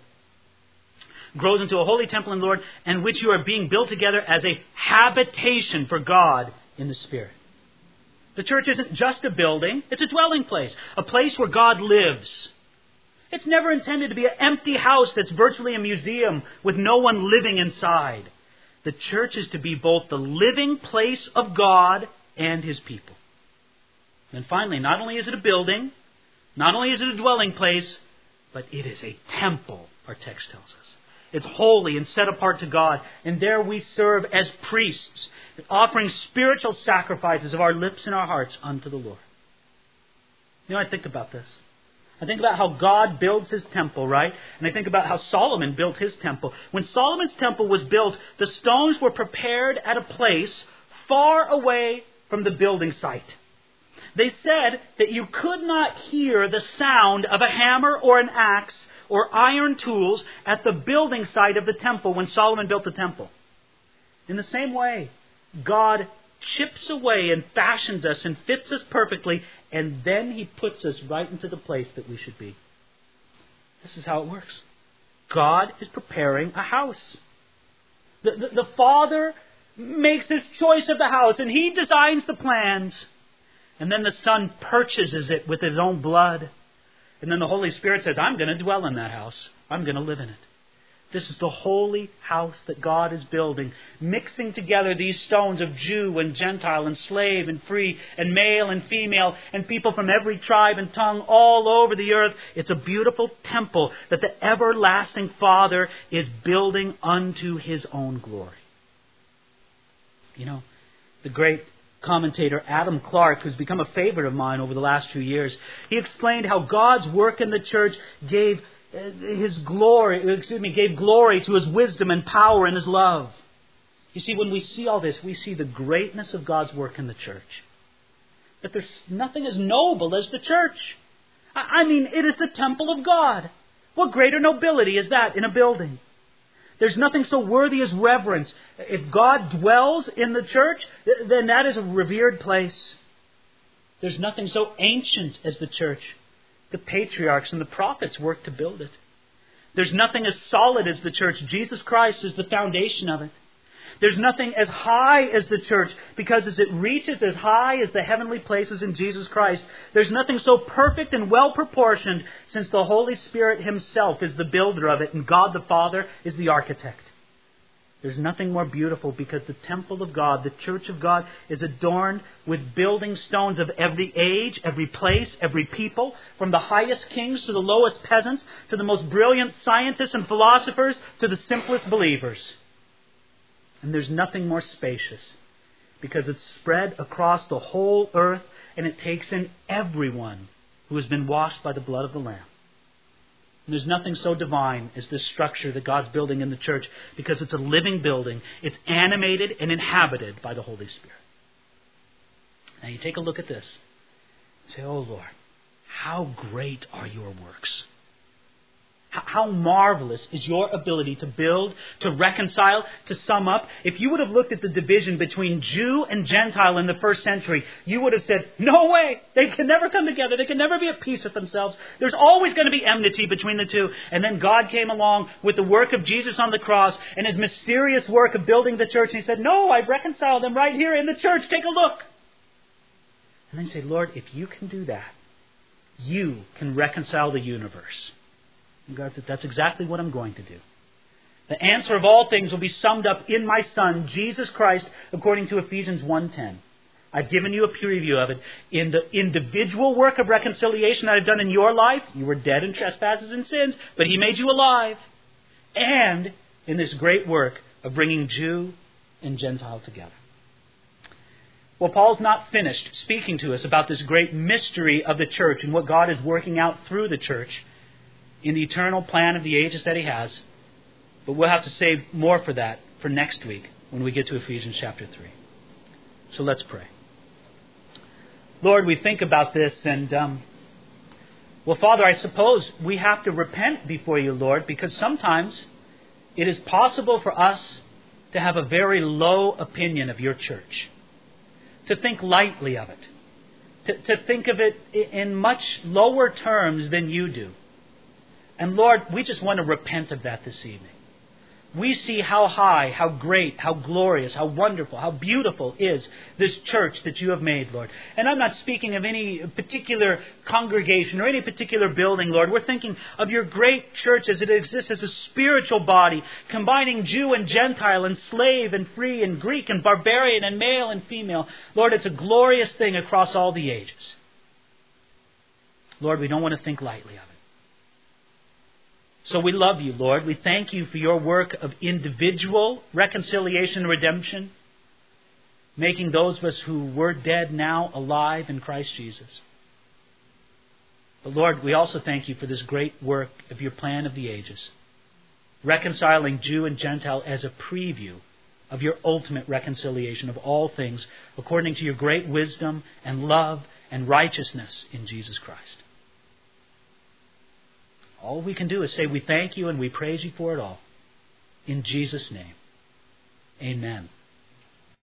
Grows into a holy temple in the Lord, and which you are being built together as a habitation for God in the Spirit. The church isn't just a building, it's a dwelling place. A place where God lives. It's never intended to be an empty house that's virtually a museum with no one living inside. The church is to be both the living place of God and His people. And finally, not only is it a building, not only is it a dwelling place, but it is a temple, our text tells us. It's holy and set apart to God. And there we serve as priests, offering spiritual sacrifices of our lips and our hearts unto the Lord. I think about this. I think about how God builds His temple, right? And I think about how Solomon built his temple. When Solomon's temple was built, the stones were prepared at a place far away from the building site. They said that you could not hear the sound of a hammer or an axe or iron tools at the building site of the temple when Solomon built the temple. In the same way, God chips away and fashions us and fits us perfectly, and then He puts us right into the place that we should be. This is how it works. God is preparing a house. The Father makes His choice of the house, and He designs the plans. And then the Son purchases it with His own blood. And then the Holy Spirit says, I'm going to dwell in that house. I'm going to live in it. This is the holy house that God is building, mixing together these stones of Jew and Gentile and slave and free and male and female and people from every tribe and tongue all over the earth. It's a beautiful temple that the everlasting Father is building unto His own glory. The great commentator Adam Clarke, who's become a favorite of mine over the last few years, he explained how God's work in the church gave glory to His wisdom and power and His love. You see, when we see all this, we see the greatness of God's work in the church. That there's nothing as noble as the church. It is the temple of God. What greater nobility is that in a building? There's nothing so worthy as reverence. If God dwells in the church, then that is a revered place. There's nothing so ancient as the church. The patriarchs and the prophets worked to build it. There's nothing as solid as the church. Jesus Christ is the foundation of it. There's nothing as high as the church, because as it reaches as high as the heavenly places in Jesus Christ, there's nothing so perfect and well proportioned, since the Holy Spirit Himself is the builder of it and God the Father is the architect. There's nothing more beautiful, because the temple of God, the church of God, is adorned with building stones of every age, every place, every people, from the highest kings to the lowest peasants, to the most brilliant scientists and philosophers, to the simplest believers. And there's nothing more spacious, because it's spread across the whole earth, and it takes in everyone who has been washed by the blood of the Lamb. And there's nothing so divine as this structure that God's building in the church, because it's a living building. It's animated and inhabited by the Holy Spirit. Now you take a look at this. Say, oh Lord, how great are your works. How marvelous is your ability to build, to reconcile, to sum up. If you would have looked at the division between Jew and Gentile in the first century, you would have said, no way, they can never come together. They can never be at peace with themselves. There's always going to be enmity between the two. And then God came along with the work of Jesus on the cross and His mysterious work of building the church. And He said, no, I've reconciled them right here in the church. Take a look. And then say, Lord, if you can do that, you can reconcile the universe. And God said, that's exactly what I'm going to do. The answer of all things will be summed up in my Son, Jesus Christ, according to Ephesians 1:10. I've given you a preview of it. In the individual work of reconciliation that I've done in your life, you were dead in trespasses and sins, but He made you alive. And in this great work of bringing Jew and Gentile together. Well, Paul's not finished speaking to us about this great mystery of the church and what God is working out through the church in the eternal plan of the ages that He has. But we'll have to save more for that for next week when we get to Ephesians chapter 3. So let's pray. Lord, we think about this and, well, Father, I suppose we have to repent before you, Lord, because sometimes it is possible for us to have a very low opinion of your church, to think lightly of it, to think of it in much lower terms than you do. And Lord, we just want to repent of that this evening. We see how high, how great, how glorious, how wonderful, how beautiful is this church that you have made, Lord. And I'm not speaking of any particular congregation or any particular building, Lord. We're thinking of your great church as it exists as a spiritual body, combining Jew and Gentile and slave and free and Greek and barbarian and male and female. Lord, it's a glorious thing across all the ages. Lord, we don't want to think lightly of it. So we love you, Lord. We thank you for your work of individual reconciliation and redemption, making those of us who were dead now alive in Christ Jesus. But Lord, we also thank you for this great work of your plan of the ages, reconciling Jew and Gentile as a preview of your ultimate reconciliation of all things according to your great wisdom and love and righteousness in Jesus Christ. All we can do is say we thank you and we praise you for it all. In Jesus' name, amen.